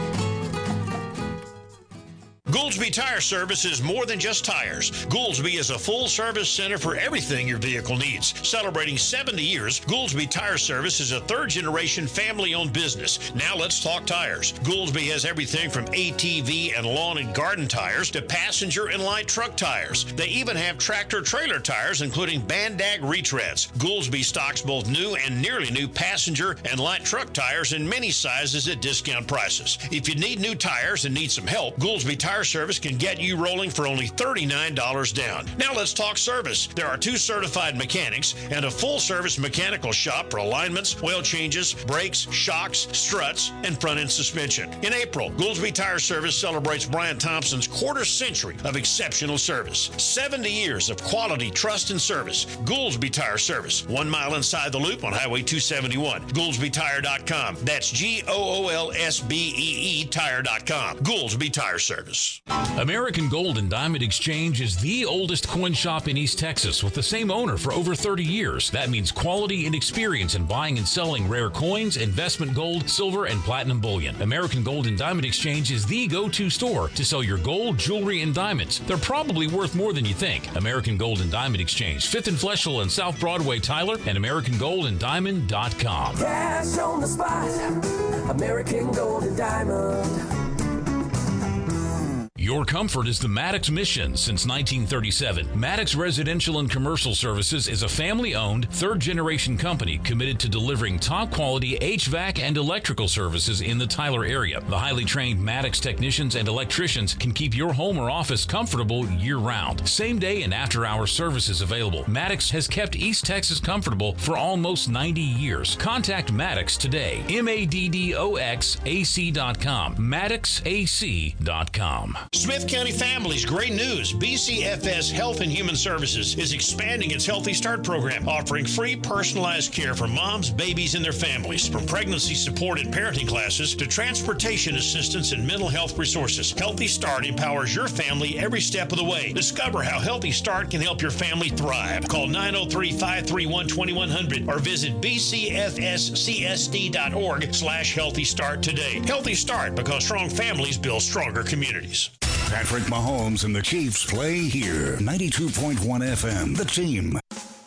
Gouldsby Tire Service is more than just tires. Gouldsby is a full-service center for everything your vehicle needs. Celebrating seventy years, Gouldsby Tire Service is a third-generation family-owned business. Now let's talk tires. Gouldsby has everything from A T V and lawn and garden tires to passenger and light truck tires. They even have tractor-trailer tires, including Bandag retreads. Gouldsby stocks both new and nearly new passenger and light truck tires in many sizes at discount prices. If you need new tires and need some help, Gouldsby Tire Service can get you rolling for only thirty-nine dollars down. Now let's talk service. There are two certified mechanics and a full-service mechanical shop for alignments, oil changes, brakes, shocks, struts, and front-end suspension. In April, Gouldsby Tire Service celebrates Brian Thompson's quarter century of exceptional service. seventy years of quality, trust, and service. Gouldsby Tire Service, one mile inside the loop on Highway two seventy-one. Gouldsby Tire dot com. That's G O O L S B E E Tire dot com. Gouldsby Tire Service. American Gold and Diamond Exchange is the oldest coin shop in East Texas with the same owner for over thirty years. That means quality and experience in buying and selling rare coins, investment gold, silver, and platinum bullion. American Gold and Diamond Exchange is the go-to store to sell your gold, jewelry, and diamonds. They're probably worth more than you think. American Gold and Diamond Exchange, fifth and Fleschel and South Broadway, Tyler, and American Gold and Diamond dot com. Cash on the spot, American Gold and Diamond. Your comfort is the Maddox mission since nineteen thirty-seven. Maddox Residential and Commercial Services is a family-owned, third-generation company committed to delivering top-quality H V A C and electrical services in the Tyler area. The highly trained Maddox technicians and electricians can keep your home or office comfortable year-round. Same-day and after-hour services available. Maddox has kept East Texas comfortable for almost ninety years. Contact Maddox today. M A D D O X A C dot com. Maddox A C dot com. Smith County Families, great news. B C F S Health and Human Services is expanding its Healthy Start program, offering free personalized care for moms, babies, and their families. From pregnancy support and parenting classes to transportation assistance and mental health resources, Healthy Start empowers your family every step of the way. Discover how Healthy Start can help your family thrive. Call nine oh three, five three one, two one zero zero or visit b c f s c s d dot org slash Healthy Start today. Healthy Start, because strong families build stronger communities. Patrick Mahomes and the Chiefs play here. ninety-two point one F M, The Team.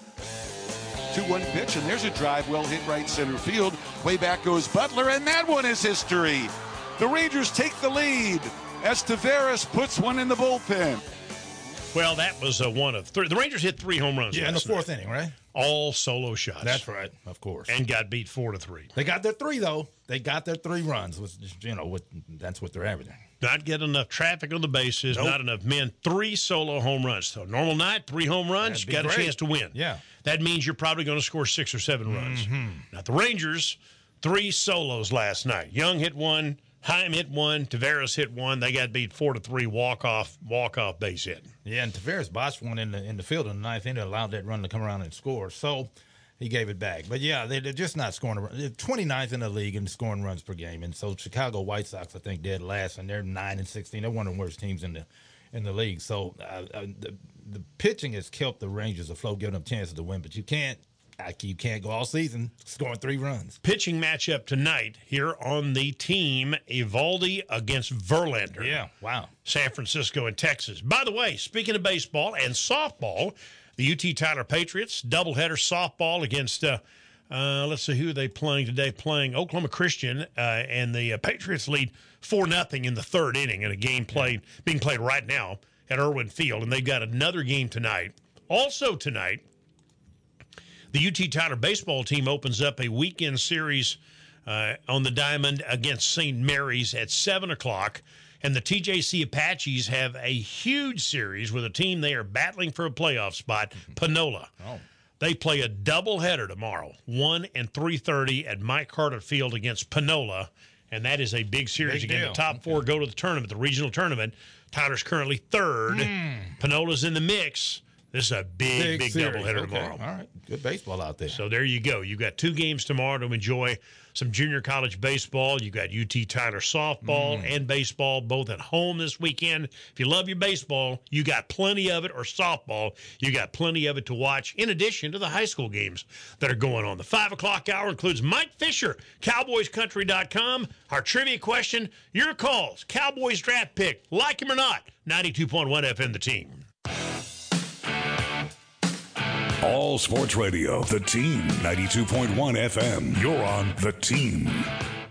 two one pitch, and there's a drive well hit right center field. Way back goes Butler, and that one is history. The Rangers take the lead as Taveras puts one in the bullpen. Well, that was a one of three. The Rangers hit three home runs. Yeah, in the fourth night. inning, right? All solo shots. That's right, of course. And got beat four to three. They got their three, though. They got their three runs. Which, you know, what, that's what they're averaging. Not get enough traffic on the bases, Nope. not enough men. Three solo home runs. So normal night, three home runs, That'd be got a great. chance to win. Yeah. That means you're probably going to score six or seven runs. Mhm. Now, the Rangers, three solos last night. Young hit one, Heim hit one, Taveras hit one. They got beat four to three, walk-off, walk-off base hit. Yeah, and Taveras botched one in the in the field in the ninth inning, allowed that run to come around and score. So he gave it back. But, yeah, they, they're just not scoring. A, they're twenty-ninth in the league in scoring runs per game. And so Chicago White Sox, I think, dead last, and they're nine and sixteen. They're one of the worst teams in the in the league. So uh, uh, the, the pitching has kept the Rangers afloat, giving them chances to win. But you can't. You can't go all season scoring three runs. Pitching matchup tonight here on the Team, Evaldi against Verlander. Yeah, wow. San Francisco and Texas. By the way, speaking of baseball and softball, the U T Tyler Patriots, doubleheader softball against, uh, uh, let's see, who are they playing today? Playing Oklahoma Christian, uh, and the uh, Patriots lead four nothing in the third inning in a game played being played right now at Irwin Field, and they've got another game tonight. Also tonight, the U T Tyler baseball team opens up a weekend series uh, on the diamond against Saint Mary's at seven o'clock. And the T J C Apaches have a huge series with a team they are battling for a playoff spot, Panola. Oh. They play a doubleheader tomorrow, one and three thirty at Mike Carter Field against Panola. And that is a big series. Big Again, deal. the top four go to the tournament, the regional tournament. Tyler's currently third. Mm. Panola's in the mix. This is a big, big, big series. doubleheader Okay. tomorrow. All right. Good baseball out there. So there you go. You've got two games tomorrow to enjoy some junior college baseball. You've got U T Tyler softball Mm. and baseball both at home this weekend. If you love your baseball, you got plenty of it, or softball, you got plenty of it to watch, in addition to the high school games that are going on. The five o'clock hour includes Mike Fisher, Cowboys Country dot com. Our trivia question, your calls, Cowboys draft pick, like him or not, ninety-two point one F M, The Team. All Sports Radio, The Team, ninety-two point one F M. You're on The Team.